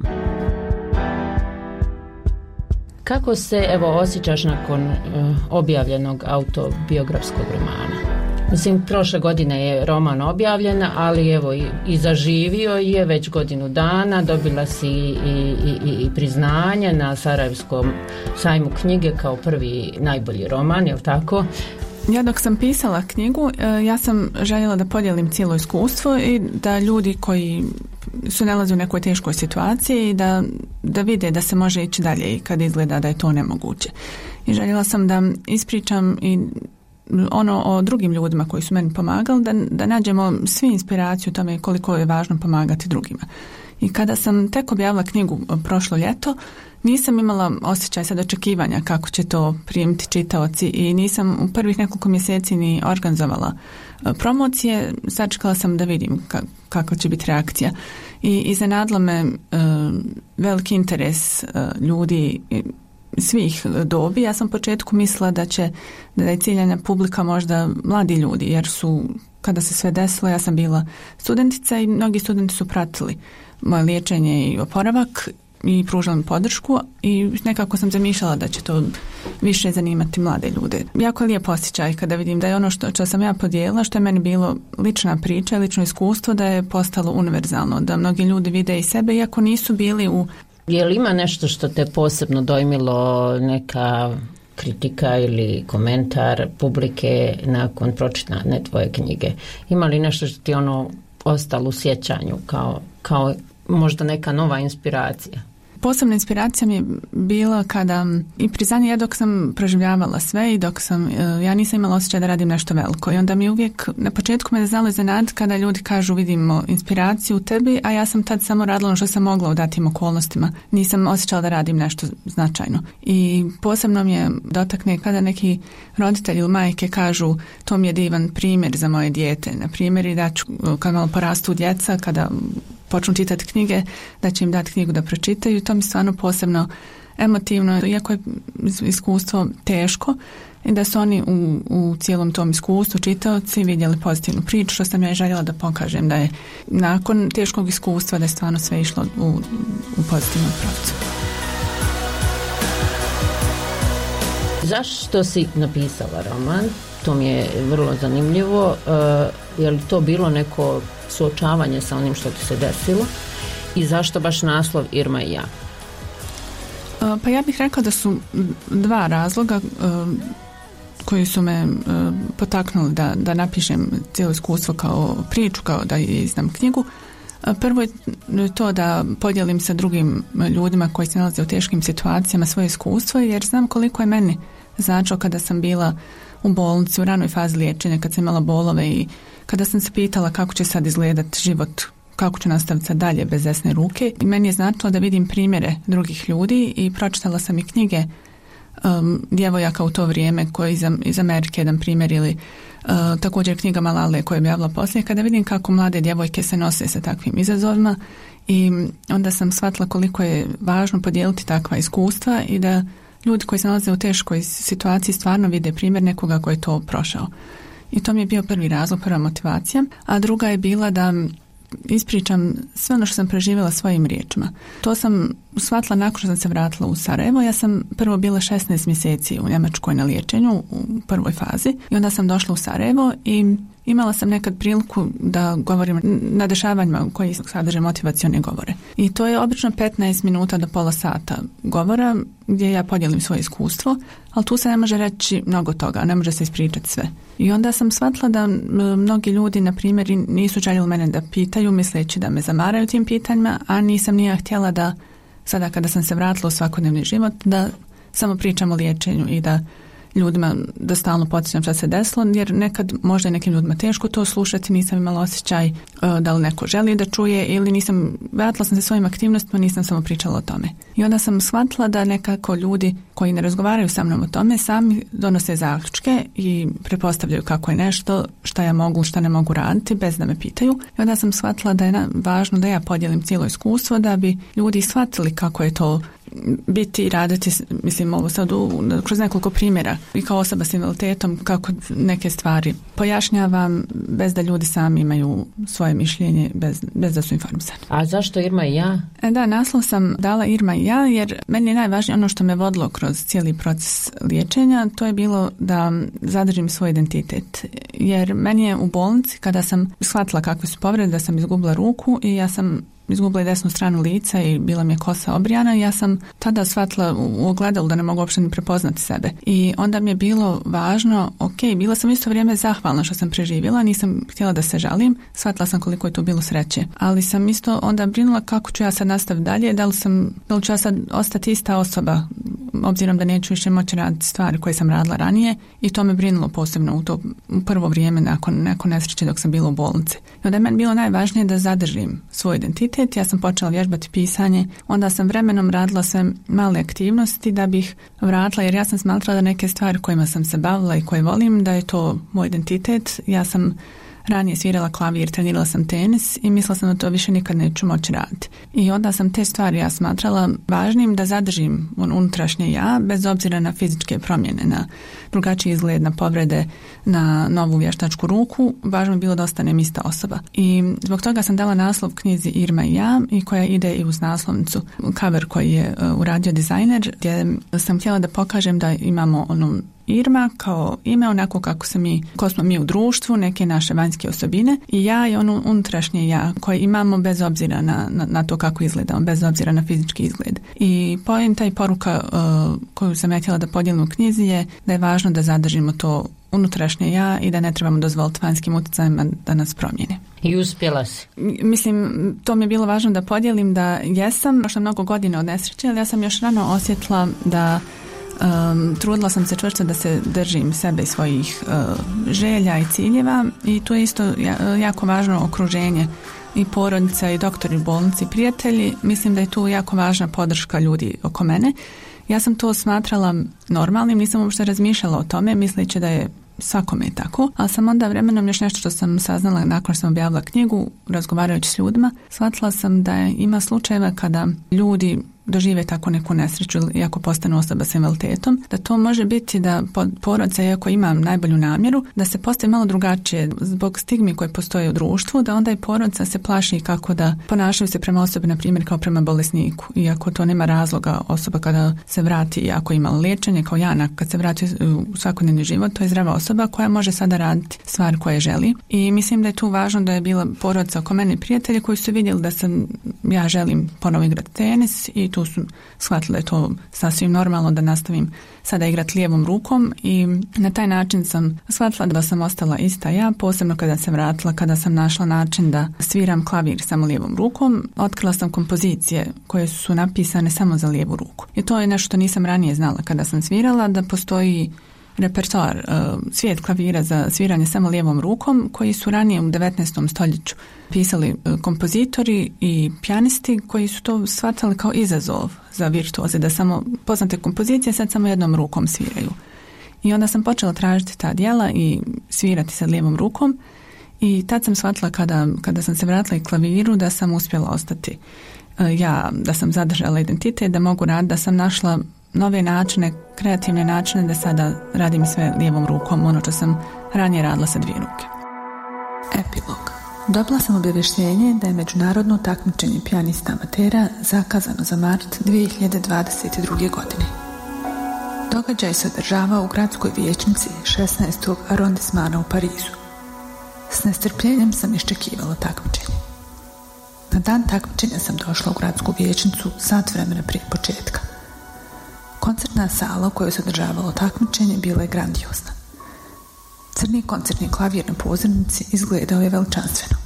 Kako se osjećaš nakon objavljenog autobiografskog romana? Mislim, prošle godine je roman objavljen, ali i zaživio je već godinu dana, dobila si i priznanje na Sarajevskom sajmu knjige kao prvi najbolji roman, je li tako? Ja dok sam pisala knjigu, ja sam željela da podijelim cijelo iskustvo i da ljudi koji se nalaze u nekoj teškoj situaciji da vide da se može ići dalje i kad izgleda da je to nemoguće. I željela sam da ispričam i ono o drugim ljudima koji su meni pomagali, da nađemo svi inspiraciju o tome koliko je važno pomagati drugima. I kada sam tek objavila knjigu prošlo ljeto, nisam imala osjećaj sad očekivanja kako će to primiti čitaoci i nisam u prvih nekoliko mjeseci ni organizovala promocije. Sačekala sam da vidim kakva će biti reakcija. I iznenadilo me veliki interes ljudi svih dobi. Ja sam u početku mislila da je ciljana publika možda mladi ljudi, jer su, kada se sve desilo, ja sam bila studentica i mnogi studenti su pratili moje liječenje i oporavak i pružala mi podršku i nekako sam zamišljala da će to više zanimati mlade ljude. Jako je lijep osjećaj kada vidim da je ono što sam ja podijelila, što je meni bilo lična priča, lično iskustvo, da je postalo univerzalno, da mnogi ljudi vide i sebe iako nisu bili u... Je li ima nešto što te posebno dojmilo, neka kritika ili komentar publike nakon pročitane tvoje knjige? Ima li nešto što ti ostalo u sjećanju kao možda neka nova inspiracija? Posebna inspiracija mi je bila kada i priznanje, ja dok sam proživljavala sve i dok sam, ja nisam imala osjećaj da radim nešto veliko i onda mi uvijek na početku me znalo iznenaditi kada ljudi kažu vidimo inspiraciju u tebi, a ja sam tad samo radila ono što sam mogla u datim okolnostima. Nisam osjećala da radim nešto značajno. I posebno mi je dotakne kada neki roditelji ili majke kažu to mi je divan primjer za moje dijete. Na primjer, i da ću, kad malo porastu djeca, kada počnu čitati knjige, da će im dati knjigu da pročitaju. To mi stvarno posebno emotivno, iako je iskustvo teško, i da su oni u cijelom tom iskustvu čitaoci vidjeli pozitivnu priču, što sam ja željela da pokažem da je nakon teškog iskustva da je stvarno sve išlo u pozitivnom pravcu. Zašto si napisala roman? To mi je vrlo zanimljivo. Je li to bilo neko suočavanje sa onim što ti se desilo? I zašto baš naslov Irma i ja? Pa ja bih rekla da su dva razloga koji su me potaknuli da napišem cijelo iskustvo kao priču, kao da izdam knjigu. Prvo je to da podijelim sa drugim ljudima koji se nalaze u teškim situacijama svoje iskustvo, jer znam koliko je meni značilo kada sam bila u bolnici u ranoj fazi liječenja, kad sam imala bolove i kada sam se pitala kako će sad izgledati život, kako ću nastaviti sad dalje bez desne ruke. I meni je značilo da vidim primjere drugih ljudi i pročitala sam i knjige djevojaka u to vrijeme koji iz Amerike, jedan primjer, ili također knjiga Malale koja je objavila poslije, kada vidim kako mlade djevojke se nose sa takvim izazovima, i onda sam shvatila koliko je važno podijeliti takva iskustva i da ljudi koji se nalaze u teškoj situaciji stvarno vide primjer nekoga koji je to prošao. I to mi je bio prvi razlog, prva motivacija, a druga je bila da ispričam sve ono što sam preživjela svojim riječima. To sam shvatila nakon što sam se vratila u Sarajevo. Ja sam prvo bila 16 mjeseci u Njemačkoj na liječenju u prvoj fazi i onda sam došla u Sarajevo i imala sam nekad priliku da govorim na dešavanjima koji sadrže motivacione govore. I to je obično 15 minuta do pola sata govora gdje ja podijelim svoje iskustvo, ali tu se ne može reći mnogo toga, ne može se ispričati sve. I onda sam shvatila da mnogi ljudi, na primjer, nisu željeli mene da pitaju, misleći da me zamaraju tim pitanjima, a nisam ni ja htjela da sada kada sam se vratila u svakodnevni život, da samo pričam o liječenju i da ljudima da stalno podsjećam šta se desilo, jer nekad možda je nekim ljudima teško to slušati, nisam imala osjećaj da li neko želi da čuje ili vratila sam se svojim aktivnostima, nisam samo pričala o tome. I onda sam shvatila da nekako ljudi koji ne razgovaraju sa mnom o tome sami donose zaključke i pretpostavljaju kako je nešto, šta ja mogu, šta ne mogu raditi bez da me pitaju. I onda sam shvatila da je važno da ja podijelim cijelo iskustvo da bi ljudi shvatili kako je to biti i raditi, mislim ovo sad kroz nekoliko primjera i kao osoba s invaliditetom, kako neke stvari pojašnjavam bez da ljudi sami imaju svoje mišljenje, bez da su informisani. A zašto Irma i ja? Da, naslov sam dala Irma i ja jer meni je najvažnije ono što me vodilo kroz cijeli proces liječenja, to je bilo da zadržim svoj identitet. Jer meni je u bolnici, kada sam shvatila kakve su povrede, da sam izgubila ruku i ja sam izgubila desnu stranu lica i bila mi je kosa obrijana, ja sam tada shvatila u ogledalu da ne mogu uopšte ni prepoznati sebe. I onda mi je bilo važno, bila sam isto vrijeme zahvalna što sam preživjela, nisam htjela da se žalim, shvatila sam koliko je to bilo sreće. Ali sam isto onda brinula kako ću ja sad nastaviti dalje, da li ću ja sad ostati ista osoba, obzirom da neću više moći raditi stvari koje sam radila ranije, i to me brinulo posebno u prvo vrijeme nakon nesreće dok sam bila u bolnici. I onda je meni bilo najvažnije da zadržim svoj identitet. Ja sam počela vježbati pisanje, onda sam vremenom radila sve male aktivnosti da bih vratila, jer ja sam smatrala da neke stvari kojima sam se bavila i koje volim, da je to moj identitet. Ja sam ranije svirala klavir, trenirala sam tenis i mislila sam da to više nikad neću moći raditi. I onda sam te stvari ja smatrala važnim da zadržim unutrašnje ja, bez obzira na fizičke promjene, na drugačiji izgled, na povrede, na novu vještačku ruku. Važno je bilo da ostanem ista osoba. I zbog toga sam dala naslov knjizi Irma i ja, i koja ide i uz naslovnicu. Cover koji je uradio dizajner, gdje sam htjela da pokažem da imamo Irma kao ime, onako kako smo mi u društvu, neke naše vanjske osobine, i ja je ono unutrašnje ja koje imamo bez obzira na to kako izgledamo, bez obzira na fizički izgled. I poenta i poruka koju sam ja htjela da podijelim u knjizi je da je važno da zadržimo to unutrašnje ja i da ne trebamo dozvoliti vanjskim utjecajima da nas promijene. I uspjela si? Mislim, to mi je bilo važno da podijelim da jesam, prošlo mnogo godina od nesreće, ali ja sam još rano osjetila da trudila sam se čvrsto da se držim sebe i svojih želja i ciljeva, i tu je isto jako važno okruženje i porodica i doktori u bolnici i prijatelji. Mislim da je tu jako važna podrška ljudi oko mene. Ja sam to smatrala normalnim, nisam uopšte razmišljala o tome, misleći da je svakome tako, ali sam onda vremenom još nešto što sam saznala nakon što sam objavila knjigu, razgovarajući s ljudima, shvatila sam da ima slučajeva kada ljudi dožive tako neku nesreću ili ako postanu osoba sa invaliditetom, da to može biti da porodica, iako ima najbolju namjeru, da se postavi malo drugačije zbog stigmi koje postoje u društvu, da onda i porodica se plaši kako da ponašaju se prema osobi, na primjer kao prema bolesniku, iako to nema razloga. Osoba kada se vrati, ako ima liječenje, kao Jana, kad se vrati u svakodnevni život, to je zdrava osoba koja može sada raditi stvari koje želi. I mislim da je tu važno da je bila porodica oko mene prijatelji koji su vidjeli da ja želim ponovo igrati tenis i tu su shvatili da je to sasvim normalno da nastavim sada igrati lijevom rukom i na taj način sam shvatila da sam ostala ista ja, posebno kada sam vratila, kada sam našla način da sviram klavir samo lijevom rukom. Otkrila sam kompozicije koje su napisane samo za lijevu ruku. I to je nešto što nisam ranije znala kada sam svirala, da postoji repertoar, svijet klavira za sviranje samo lijevom rukom koji su ranije u 19. stoljeću pisali kompozitori i pijanisti koji su to shvatali kao izazov za virtuoze, da samo poznate kompozicije sad samo jednom rukom sviraju. I onda sam počela tražiti ta djela i svirati sa lijevom rukom i tad sam shvatila kada sam se vratila i klaviru da sam uspjela ostati ja, da sam zadržala identitet, da mogu raditi, da sam našla nove načine, kreativne načine da sada radim sve lijevom rukom, ono što sam ranije radila sa dvije ruke. Epilog. Dobila sam obavještenje da je međunarodno takmičenje pijanista amatera zakazano za mart 2022. godine. Događaj se održavao u gradskoj vijećnici 16. arondismana u Parizu. S nestrpljenjem sam iščekivala takmičenje. Na dan takmičenja sam došla u gradsku vijećnicu sat vremena prije početka. Koncertna sala u kojoj se održavalo takmičenje bila je grandiozna. Crni koncertni klavir na pozornici izgledao je veličanstveno.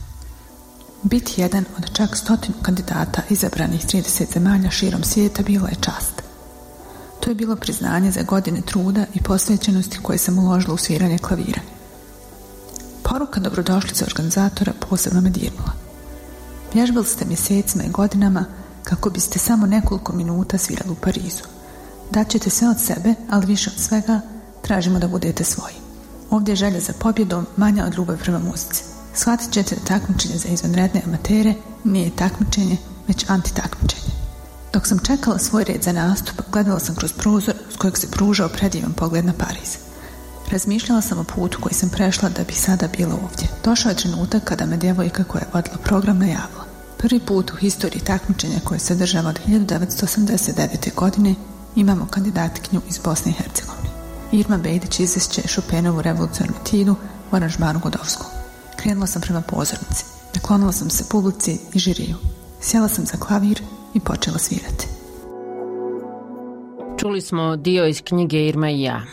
Biti jedan od čak 100 kandidata izabranih 30 zemalja širom svijeta bila je čast. To je bilo priznanje za godine truda i posvećenosti koje sam uložila u sviranje klavira. Poruka dobrodošlice organizatora posebno me dirnula. Vježbali ste mjesecima i godinama kako biste samo nekoliko minuta svirali u Parizu. Daćete sve od sebe, ali više od svega tražimo da budete svoji. Ovdje je želja za pobjedom manja od ljubavi prema muzici. Shvatit ćete da takmičenje za izvanredne amatere nije takmičenje, već antitakmičenje. Dok sam čekala svoj red za nastup, gledala sam kroz prozor s kojeg se pružao predivan pogled na Pariz. Razmišljala sam o putu koji sam prešla da bi sada bila ovdje. Došao je trenutak kada me djevojka koja je vodila program najavila. Prvi put u historiji takmičenja koje se održava od 1989. godine imamo kandidatkinju iz Bosne i Hercegovine. Irma Bejdić izvešće Chopinovu revolucionarnu etudu u aranžmanu Godovskog. Krenula sam prema pozornici. Naklonila sam se publici i žiriju. Sjela sam za klavir i počela svirati. Čuli smo dio iz knjige Irma i ja.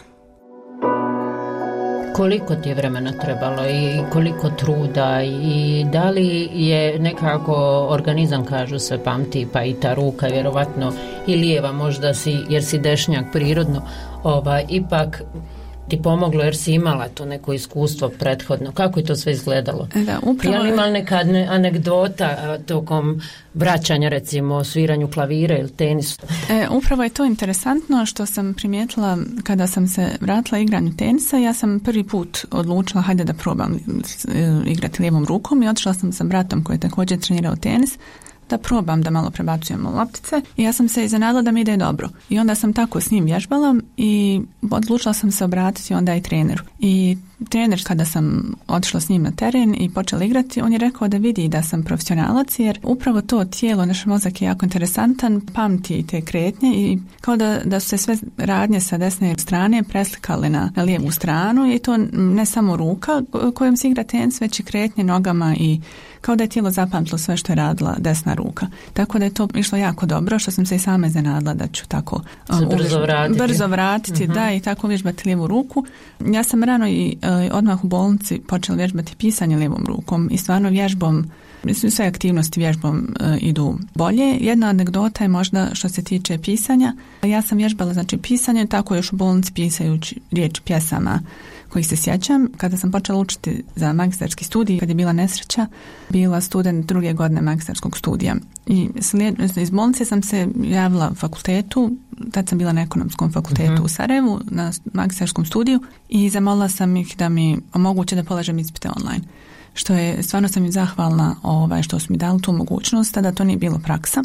Koliko ti je vremena trebalo i koliko truda i da li je nekako organizam, kažu se, pamti, pa i ta ruka vjerovatno i lijeva možda jer si dešnjak prirodno, ipak ti pomoglo jer si imala to neko iskustvo prethodno. Kako je to sve izgledalo? Da, upravo... Je li imala neka anegdota tokom vraćanja, recimo, sviranju klavira ili tenisu? Upravo je to interesantno što sam primijetila kada sam se vratila igranju tenisa. Ja sam prvi put odlučila hajde da probam igrati lijevom rukom i otišla sam sa bratom koji je također trenirao tenis da probam da malo prebacujemo loptice i ja sam se iznenadila da mi ide dobro. I onda sam tako s njim vježbala i odlučila sam se obratiti onda i treneru. I trener, kada sam otišla s njim na teren i počela igrati, on je rekao da vidi da sam profesionalac jer upravo to tijelo, naš mozak je jako interesantan, pamti te kretnje i kao da su se sve radnje sa desne strane preslikale na lijevu stranu i to ne samo ruka kojom se igra tenis, već i kretnje nogama i kao da je tijelo zapamtilo sve što je radila desna ruka. Tako da je to išlo jako dobro, što sam se i sama iznenadila da ću tako brzo vratiti, da, i tako vježbati lijevu ruku. Ja sam rano i odmah u bolnici počela vježbati pisanje lijevom rukom i stvarno vježbom, sve aktivnosti vježbom idu bolje. Jedna anegdota je možda što se tiče pisanja. Ja sam vježbala pisanje, tako još u bolnici pisajući riječi pjesama kojih se sjećam. Kada sam počela učiti za magistarski studij, kad je bila nesreća, bila student 2. godine magistarskog studija. I iz bolnice sam se javila fakultetu, tad sam bila na ekonomskom fakultetu u Sarajevu, na magistarskom studiju i zamolila sam ih da mi omoguće da polažem ispite online. Što je, stvarno sam im zahvalna što su mi dali tu mogućnost, tada to nije bilo praksa.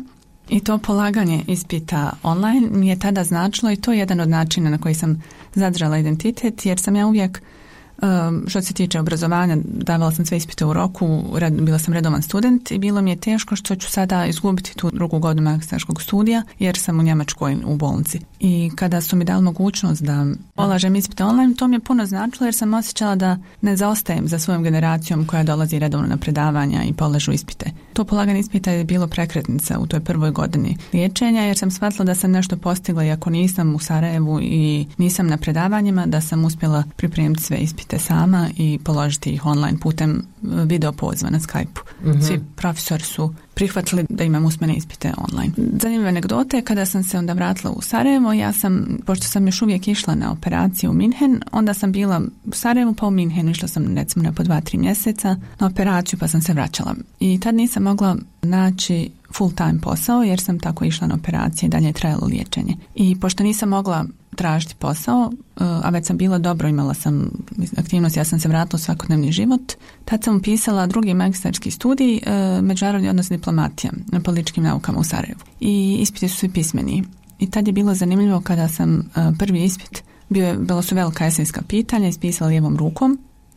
I to polaganje ispita online mi je tada značilo i to je jedan od načina na koji sam zadržala identitet, jer sam ja uvijek, što se tiče obrazovanja, davala sam sve ispite u roku, bila sam redovan student i bilo mi je teško što ću sada izgubiti tu drugu godinu magistarskog studija jer sam u Njemačkoj u bolnici. I kada su mi dali mogućnost da polažem ispite online, to mi je puno značilo jer sam osjećala da ne zaostajem za svojom generacijom koja dolazi redovno na predavanja i polažu ispite. To polaganje ispita je bilo prekretnica u toj prvoj godini liječenja jer sam shvatila da sam nešto postigla, iako nisam u Sarajevu i nisam na predavanjima, da sam uspjela pripremiti sve ispite sama i položiti ih online putem video poziva na Skype-u. Mhm. Svi profesori su prihvatili da imam usmene ispite online. Zanimljiva anegdota je kada sam se onda vratila u Sarajevo, pošto sam još uvijek išla na operaciju u Minhen, onda sam bila u Sarajevu pa u Minhenu, išla sam recimo na po 2-3 mjeseca na operaciju pa sam se vraćala. I tad nisam mogla naći full time posao jer sam tako išla na operacije i dalje je trajalo liječenje. I pošto nisam mogla tražiti posao, a već sam bila dobro, imala sam aktivnost, ja sam se vratila u svakodnevni život. Tad sam upisala drugi magistarski studij, međunarodni odnos i diplomatija na političkim naukama u Sarajevu. I ispiti su svi pismeni. I tad je bilo zanimljivo kada sam prvi ispit, bilo su velika esejska pitanja, ispisala lijevom rukom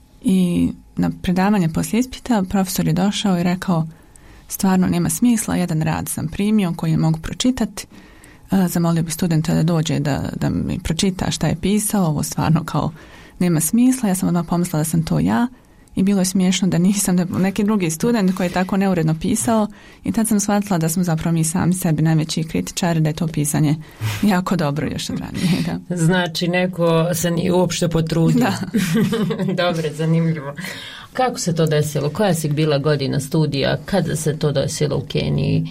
i na predavanje poslije ispita profesor je došao i rekao stvarno nema smisla, jedan rad sam primio koji ne mogu pročitati. Zamolio bi studenta da dođe da mi pročita šta je pisao, ovo stvarno kao nema smisla, ja sam odmah pomislila da sam to ja i bilo je smiješno da nisam, da neki drugi student koji je tako neuredno pisao i tad sam shvatila da smo zapravo mi sami sebi najveći kritičari, da je to pisanje jako dobro još od ranije. Da. Znači neko se nije uopšte potrudio. Da. Dobro, zanimljivo. Kako se to desilo? Koja si bila godina studija? Kada se to desilo u Keniji?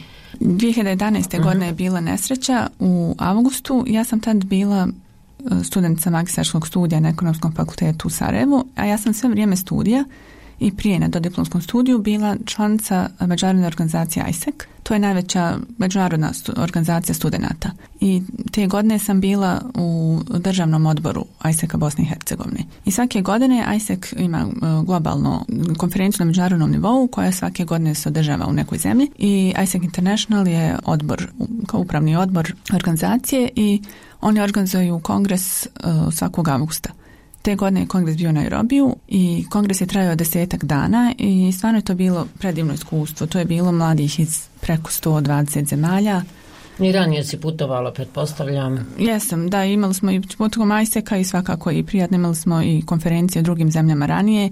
2011. godine je bila nesreća u avgustu. Ja sam tad bila studentica magistarskog studija na Ekonomskom fakultetu u Sarajevu, a ja sam sve vrijeme studija i prije na dodiplomskom studiju bila članica međunarodne organizacije ISEC. To je najveća međunarodna organizacija studenata. I te godine sam bila u državnom odboru ISEC-a Bosne i Hercegovine. I svake godine ISEC ima globalno konferenciju na međunarodnom nivou koja svake godine se održava u nekoj zemlji i ISEC International je odbor, kao upravni odbor organizacije i oni organizuju kongres svakog avgusta. Te godine je kongres bio na Nairobiju i kongres je trajao 10 dana i stvarno je to bilo predivno iskustvo. To je bilo mladih iz preko 120 zemalja. I ranije si putovala, pretpostavljam. Jesam, da, imali smo i putovom ISEC-a i svakako i prijatno, imali smo i konferencije u drugim zemljama ranije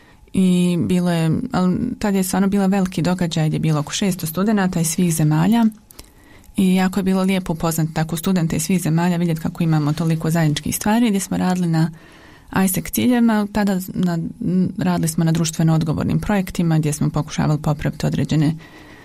i bilo je, ali tad je stvarno bila veliki događaj gdje je bilo oko 600 studenata iz svih zemalja. I jako je bilo lijepo upoznati tako studente iz svih zemalja, vidjeti kako imamo toliko zajedničkih stvari, gdje smo radili na ISEC ciljevima, tada radili smo na društveno odgovornim projektima gdje smo pokušavali popraviti određene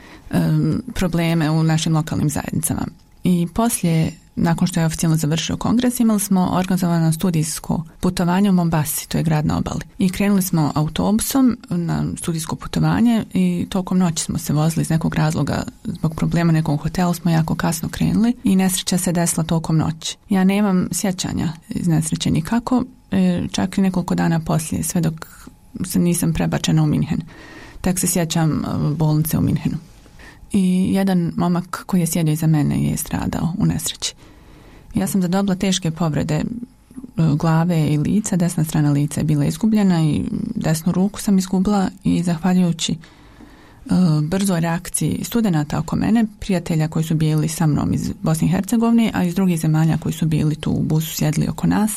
probleme u našim lokalnim zajednicama. I poslije, nakon što je oficijalno završio kongres, imali smo organizovano studijsko putovanje u Mombasi, to je grad na obali. I krenuli smo autobusom na studijsko putovanje i tokom noći smo se vozili iz nekog razloga, zbog problema nekog hotelu smo jako kasno krenuli i nesreća se desila tokom noći. Ja nemam sjećanja iz nesreće nikako, čak i nekoliko dana poslije, sve dok se nisam prebačena u Minhen. Tek se sjećam bolnice u Minhenu. I jedan momak koji je sjedio iza mene je stradao u nesreći. Ja sam zadobila teške povrede glave i lica, desna strana lica je bila izgubljena i desnu ruku sam izgubila i zahvaljujući brzoj reakciji studenata oko mene, prijatelja koji su bili sa mnom iz Bosne i Hercegovine, a iz drugih zemalja koji su bili tu u busu sjedli oko nas.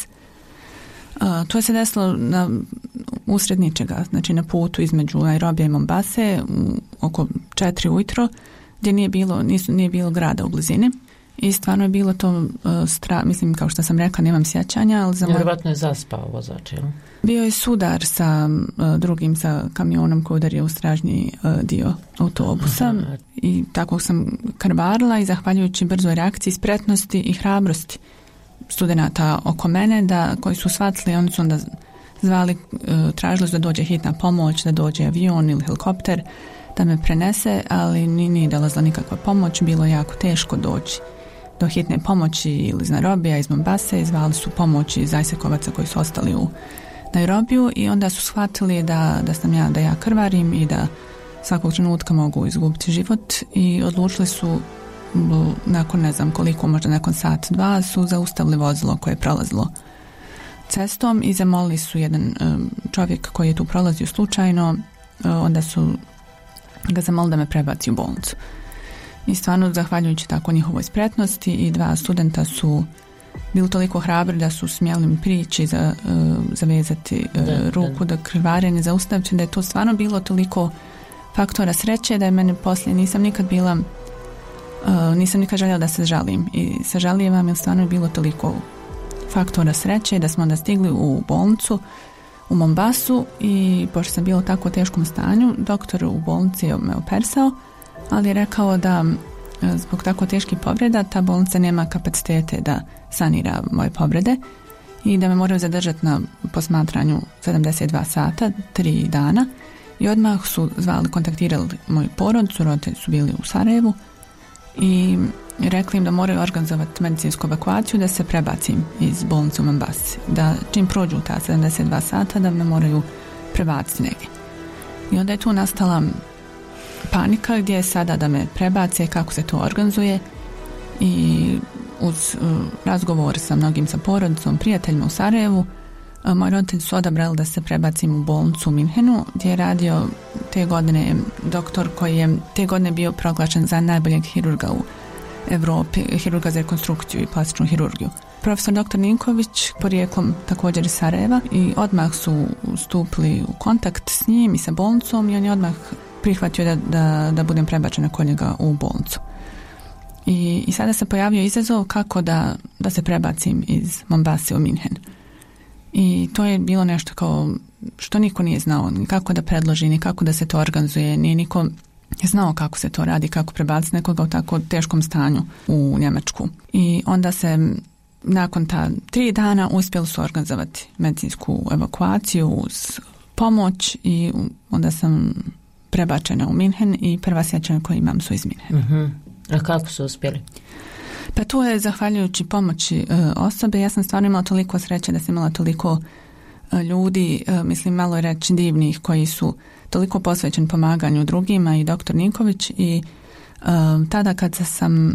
To se desilo usred ničega, znači na putu između Nairobija i Mombase oko 4 ujutro gdje nije bilo grada u blizini i stvarno je bilo to mislim, kao što sam rekla, nemam sjećanja, ali vjerovatno je zaspao vozač, jel? Bio je sudar sa drugim sa kamionom koji udario u stražnji dio autobusa. I tako sam krvarila i zahvaljujući brzoj reakciji, spretnosti i hrabrosti studenata oko mene, koji su shvatili, oni su onda zvali, tražili su da dođe hitna pomoć, da dođe avion ili helikopter da me prenese, ali nije dolazila nikakva pomoć, bilo je jako teško doći do hitne pomoći ili iz Nairobija, iz Mombase, zvali su pomoć iz ISEC-ovaca koji su ostali u Nairobiju i onda su shvatili da ja krvarim i da svakog trenutka mogu izgubiti život i odlučili su nakon ne znam koliko, možda nakon sat, dva, su zaustavili vozilo koje je prolazilo cestom i zamolili su jedan čovjek koji je tu prolazio slučajno, onda su ga zamolili da me prebaci u bolnicu. I stvarno, zahvaljujući tako njihovoj spretnosti, i dva studenta su bili toliko hrabri da su smjeli mi prići zavezati ruku da krvarenje zaustaviti, da je to stvarno bilo toliko faktora sreće da je mene poslije nisam nikad željela da se žalim i sažalijevam, jer stvarno je bilo toliko faktora sreće da smo onda stigli u bolnicu u Mombasu i pošto sam bila u tako teškom stanju, doktor u bolnici me operisao, ali je rekao da zbog tako teških povreda ta bolnica nema kapacitete da sanira moje povrede i da me moraju zadržati na posmatranju 72 sata, 3 dana, i odmah su kontaktirali moju porodicu, roditelji su bili u Sarajevu i rekli im da moraju organizovati medicinsku evakuaciju, da se prebacim iz bolnice u Mombasi, da čim prođu ta 72 sata da me moraju prebaciti negdje. I onda je tu nastala panika gdje je sada da me prebace, kako se to organizuje, i uz razgovor sa mnogim, sa porodicom, prijateljima u Sarajevu, moji roditelji su odabrali da se prebacim u bolnicu u Minhenu, gdje je radio te godine doktor koji je te godine bio proglašen za najboljeg hirurga u Europi, hirurga za rekonstrukciju i plastičnu hirurgiju. Profesor dr. Ninković, porijeklom također iz Sarajeva, i odmah su stupili u kontakt s njim i sa bolnicom i on je odmah prihvatio da budem prebačena kod njega u bolnicu. I sada se pojavio izazov kako da se prebacim iz Mombase u Minhen. I to je bilo nešto kao što niko nije znao, ni kako da predloži, ni kako da se to organizuje, nije niko znao kako se to radi, kako prebaciti nekoga u tako teškom stanju u Njemačku. I onda se nakon ta 3 dana uspjeli su organizovati medicinsku evakuaciju uz pomoć i onda sam prebačena u Minhen i prva sjećanja koje imam su iz Minhena. A kako su uspjeli? Pa to je zahvaljujući pomoći osobe. Ja sam stvarno imala toliko sreće da sam imala toliko ljudi, mislim malo je reći divnih, koji su toliko posvećeni pomaganju drugima, i doktor Ninković, i tada kad sam,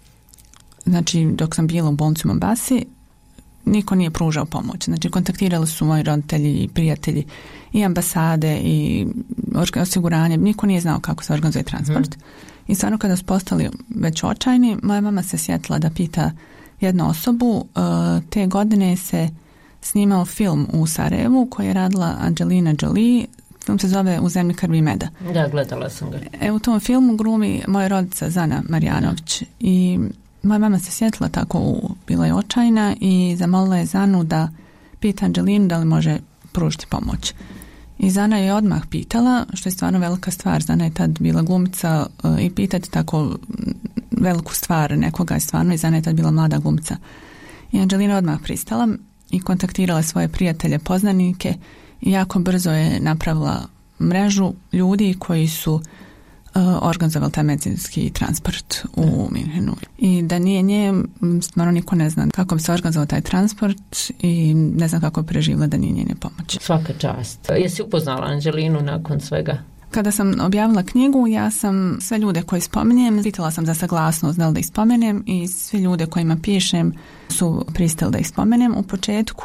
znači dok sam bila u bolnici u Mombasi, niko nije pružao pomoć. Znači kontaktirali su moji roditelji i prijatelji i ambasade i osiguranje, niko nije znao kako se organizuje transport. I stvarno kada su postali već očajni, moja mama se sjetila da pita jednu osobu. Te godine se snimao film u Sarajevu koji je radila Angelina Jolie. Film se zove U zemlji krvi i meda. Da, gledala sam ga. U tom filmu glumi moja rodica Zana Marjanović i moja mama se sjetila tako, bila je očajna i zamolila je Zanu da pita Angelinu da li može pružiti pomoć. I Zana je odmah pitala, što je stvarno velika stvar. Zana je tad bila glumica i pitati tako veliku stvar nekoga je stvarno, i Zana je tad bila mlada glumica. I Angelina odmah pristala i kontaktirala svoje prijatelje, poznanike, i jako brzo je napravila mrežu ljudi koji su organizovali taj medicinski transport u Minhenu. I da nije nje, stvarno niko ne zna kako bi se organizovao taj transport i ne znam kako bi preživjela da nije njene pomoći. Svaka čast. Jesi upoznala Angelinu nakon svega? Kada sam objavila knjigu, ja sam sve ljude koje spominjem, pitala sam za saglasnost da li da ih spomenem, i svi ljude kojima pišem su pristali da ih spomenem. U početku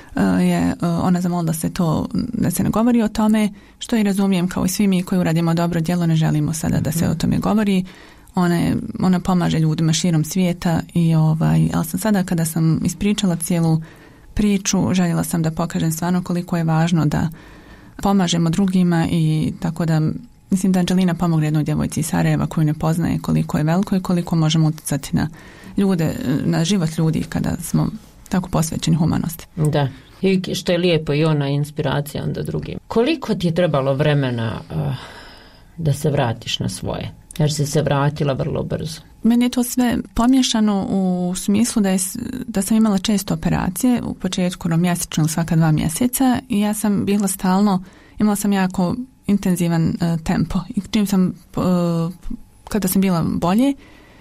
je ona zamolila da se ne govori o tome, što i razumijem, kao i svi mi koji uradimo dobro djelo, ne želimo sada da se o tome govori. Ona pomaže ljudima širom svijeta, ali sam sada kada sam ispričala cijelu priču, željela sam da pokažem stvarno koliko je važno da pomažemo drugima, i tako da mislim da Angelina pomogne jednoj djevojci iz Sarajeva koju ne poznaje koliko je veliko i koliko možemo utjecati na ljude, na život ljudi kada smo tako posvećeni humanosti. Da, i što je lijepo, i ona inspiracija onda drugim. Koliko ti je trebalo vremena da se vratiš na svoje? Jer si se vratila vrlo brzo. Meni je to sve pomiješano u smislu da sam imala često operacije, u početku mjesečno ili svaka 2 mjeseca, i ja sam bila stalno, imala sam jako intenzivan tempo. I čim sam, kada sam bila bolje,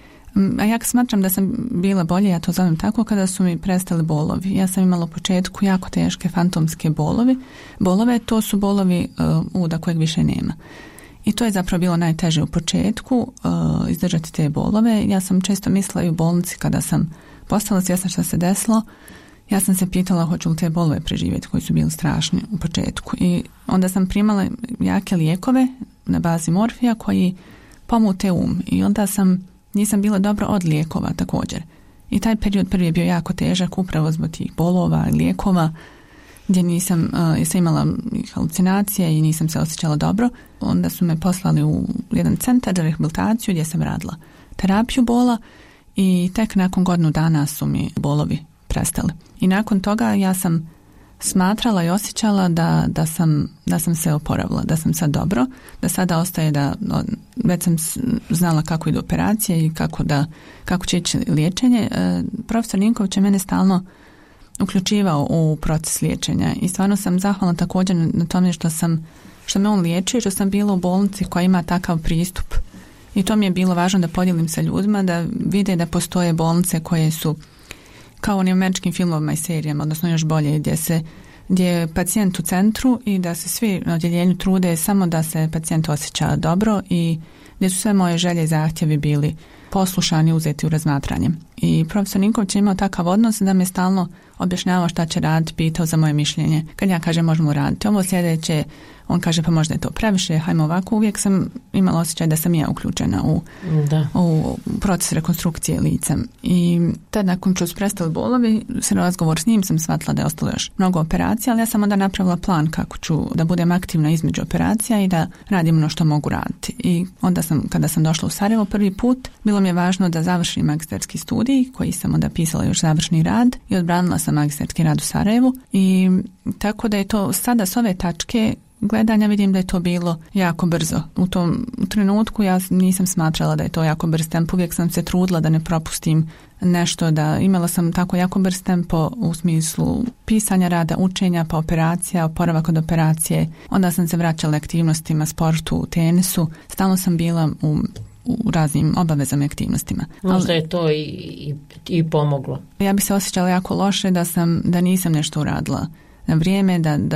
a ja smatram da sam bila bolje, ja to zovem tako, kada su mi prestali bolovi. Ja sam imala u početku jako teške fantomske bolove, to su bolovi uda kojeg više nema. I to je zapravo bilo najteže u početku, izdržati te bolove. Ja sam često mislila i u bolnici kada sam postala svjesna što se desilo, ja sam se pitala hoću li te bolove preživjeti koji su bili strašni u početku. I onda sam primala jake lijekove na bazi morfija koji pomute I onda nisam bila dobro od lijekova također. I taj period prvi je bio jako težak upravo zbog tih bolova i lijekova gdje nisam imala halucinacije i nisam se osjećala dobro. Onda su me poslali u jedan centar za rehabilitaciju gdje sam radila terapiju bola i tek nakon godinu dana su mi bolovi prestali. I nakon toga ja sam smatrala i osjećala da sam se oporavila, da sam sad dobro, da sada ostaje već sam znala kako idu operacije i kako će ići liječenje. Profesor Ninković je mene stalno uključivao u proces liječenja i stvarno sam zahvalna također na tome što me on liječi i što sam bila u bolnici koja ima takav pristup. I to mi je bilo važno da podijelim sa ljudima, da vide da postoje bolnice koje su kao u američkim filmovima i serijama, odnosno još bolje, gdje je pacijent u centru i da se svi na odjeljenju trude samo da se pacijent osjeća dobro i gdje su sve moje želje i zahtjevi bili poslušani, uzeti u razmatranje. I profesor Ninković je imao takav odnos da me stalno objašnjavao šta će raditi, pitao za moje mišljenje. Kad ja kažem možemo raditi ovo sljedeće, on kaže pa možda je to previše, hajmo ovako. Uvijek sam imala osjećaj da sam ja uključena u proces rekonstrukcije lica. I tad nakon što su prestali bolovi, se razgovor s njim sam shvatila da je ostalo još mnogo operacija, ali ja sam onda napravila plan kako ću da budem aktivna između operacija i da radim ono što mogu raditi. I onda kada sam došla u Sarajevo prvi put, bilo mi je važno da završim magistarski studij, koji sam onda pisala još završni rad i odbranila sam magistarski rad u Sarajevu. I tako da je to sada s ove tačke gledanja vidim da je to bilo jako brzo. U tom trenutku ja nisam smatrala da je to jako brz tempo. Uvijek sam se trudila da ne propustim nešto, da imala sam tako jako brz tempo u smislu pisanja rada, učenja, pa operacija, oporavak od operacije. Onda sam se vraćala aktivnostima, sportu, tenisu. Stalno sam bila u raznim obavezama i aktivnostima. Možda je to i pomoglo. Ja bi se osjećala jako loše da nisam nešto uradila na vrijeme,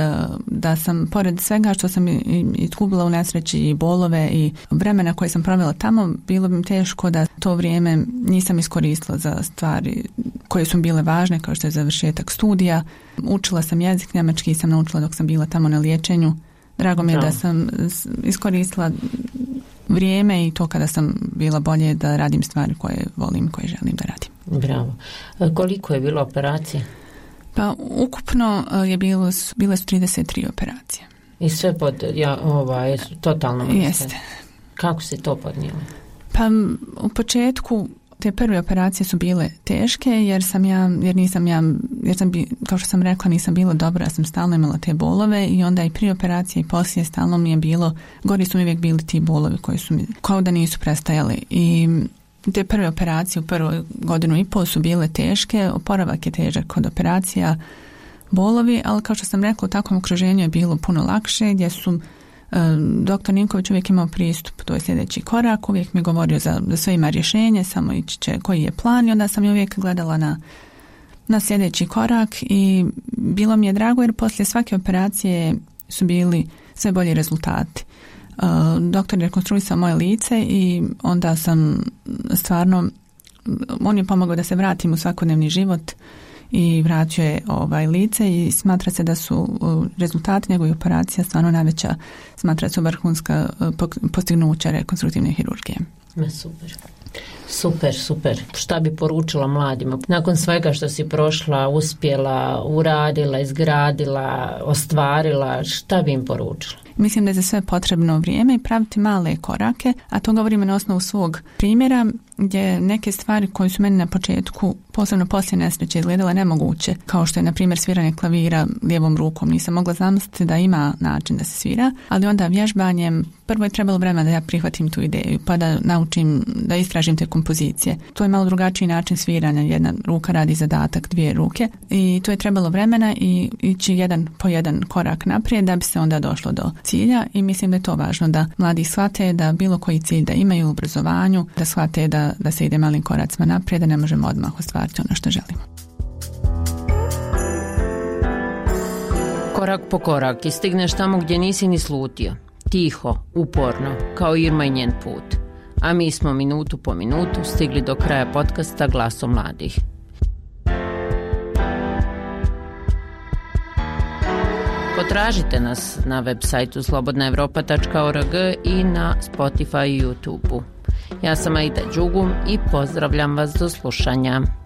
da sam pored svega što sam izgubila u nesreći i bolove i vremena koje sam provela tamo, bilo bi mi teško da to vrijeme nisam iskoristila za stvari koje su bile važne, kao što je završetak studija. Učila sam jezik njemački i sam naučila dok sam bila tamo na liječenju. Drago mi je da sam iskoristila vrijeme i to kada sam bila bolje da radim stvari koje volim, koje želim da radim. Bravo. Koliko je bilo operacija? Pa ukupno bile su 33 operacije. I sve pod totalno mjesto? Jeste. Kako si to podnijela? Pa u početku te prve operacije su bile teške jer sam kao što sam rekla nisam bila dobra, ja sam stalno imala te bolove i onda i prije operacije i poslije stalno mi je bilo, gori su mi uvijek bili ti bolovi koji su mi kao da nisu prestajali i te prve operacije u prvoj godinu i pol su bile teške, oporavak je težak kod operacija, bolovi, ali kao što sam rekla u takvom okruženju je bilo puno lakše gdje su doktor Ninković uvijek imao pristup, to je sljedeći korak, uvijek mi govorio za sve ima rješenje, samo ići će koji je plan i onda sam uvijek gledala na sljedeći korak i bilo mi je drago jer poslije svake operacije su bili sve bolji rezultati. Doktor je rekonstruisao moje lice i onda sam stvarno, on je pomogao da se vratim u svakodnevni život i vratio je lice i smatra se da su rezultati njegovih operacija stvarno najveća, smatra se vrhunska postignuća rekonstruktivne hirurgije. Super. Šta bi poručila mladima? Nakon svega što si prošla, uspjela, uradila, izgradila, ostvarila, šta bi im poručila? Mislim da je za sve potrebno vrijeme i praviti male korake, a to govorimo na osnovu svog primjera, gdje neke stvari koje su meni na početku, posebno poslije nesreće, izgledale nemoguće, kao što je na primjer sviranje klavira lijevom rukom. Nisam mogla zamisliti da ima način da se svira, ali onda vježbanjem prvo je trebalo vremena da ja prihvatim tu ideju, pa da naučim, da istražim te kompozicije. To je malo drugačiji način sviranja, jedna ruka radi zadatak, dvije ruke i to je trebalo vremena i ići jedan po jedan korak naprijed da bi se onda došlo do cilja i mislim da je to važno da mladi shvate da bilo koji cilj da imaju u obrazovanju, da shvate da se ide malim koracima naprijed, da ne možemo odmah ostvariti ono što želimo. Korak po korak i stigneš tamo gdje nisi ni slutio. Tiho, uporno, kao Irma i njen put. A mi smo minutu po minutu stigli do kraja podcasta Glasom mladih. Potražite nas na web sajtu slobodnaevropa.org i na Spotify i YouTube-u. Ja sam Aida Đugum i pozdravljam vas do slušanja.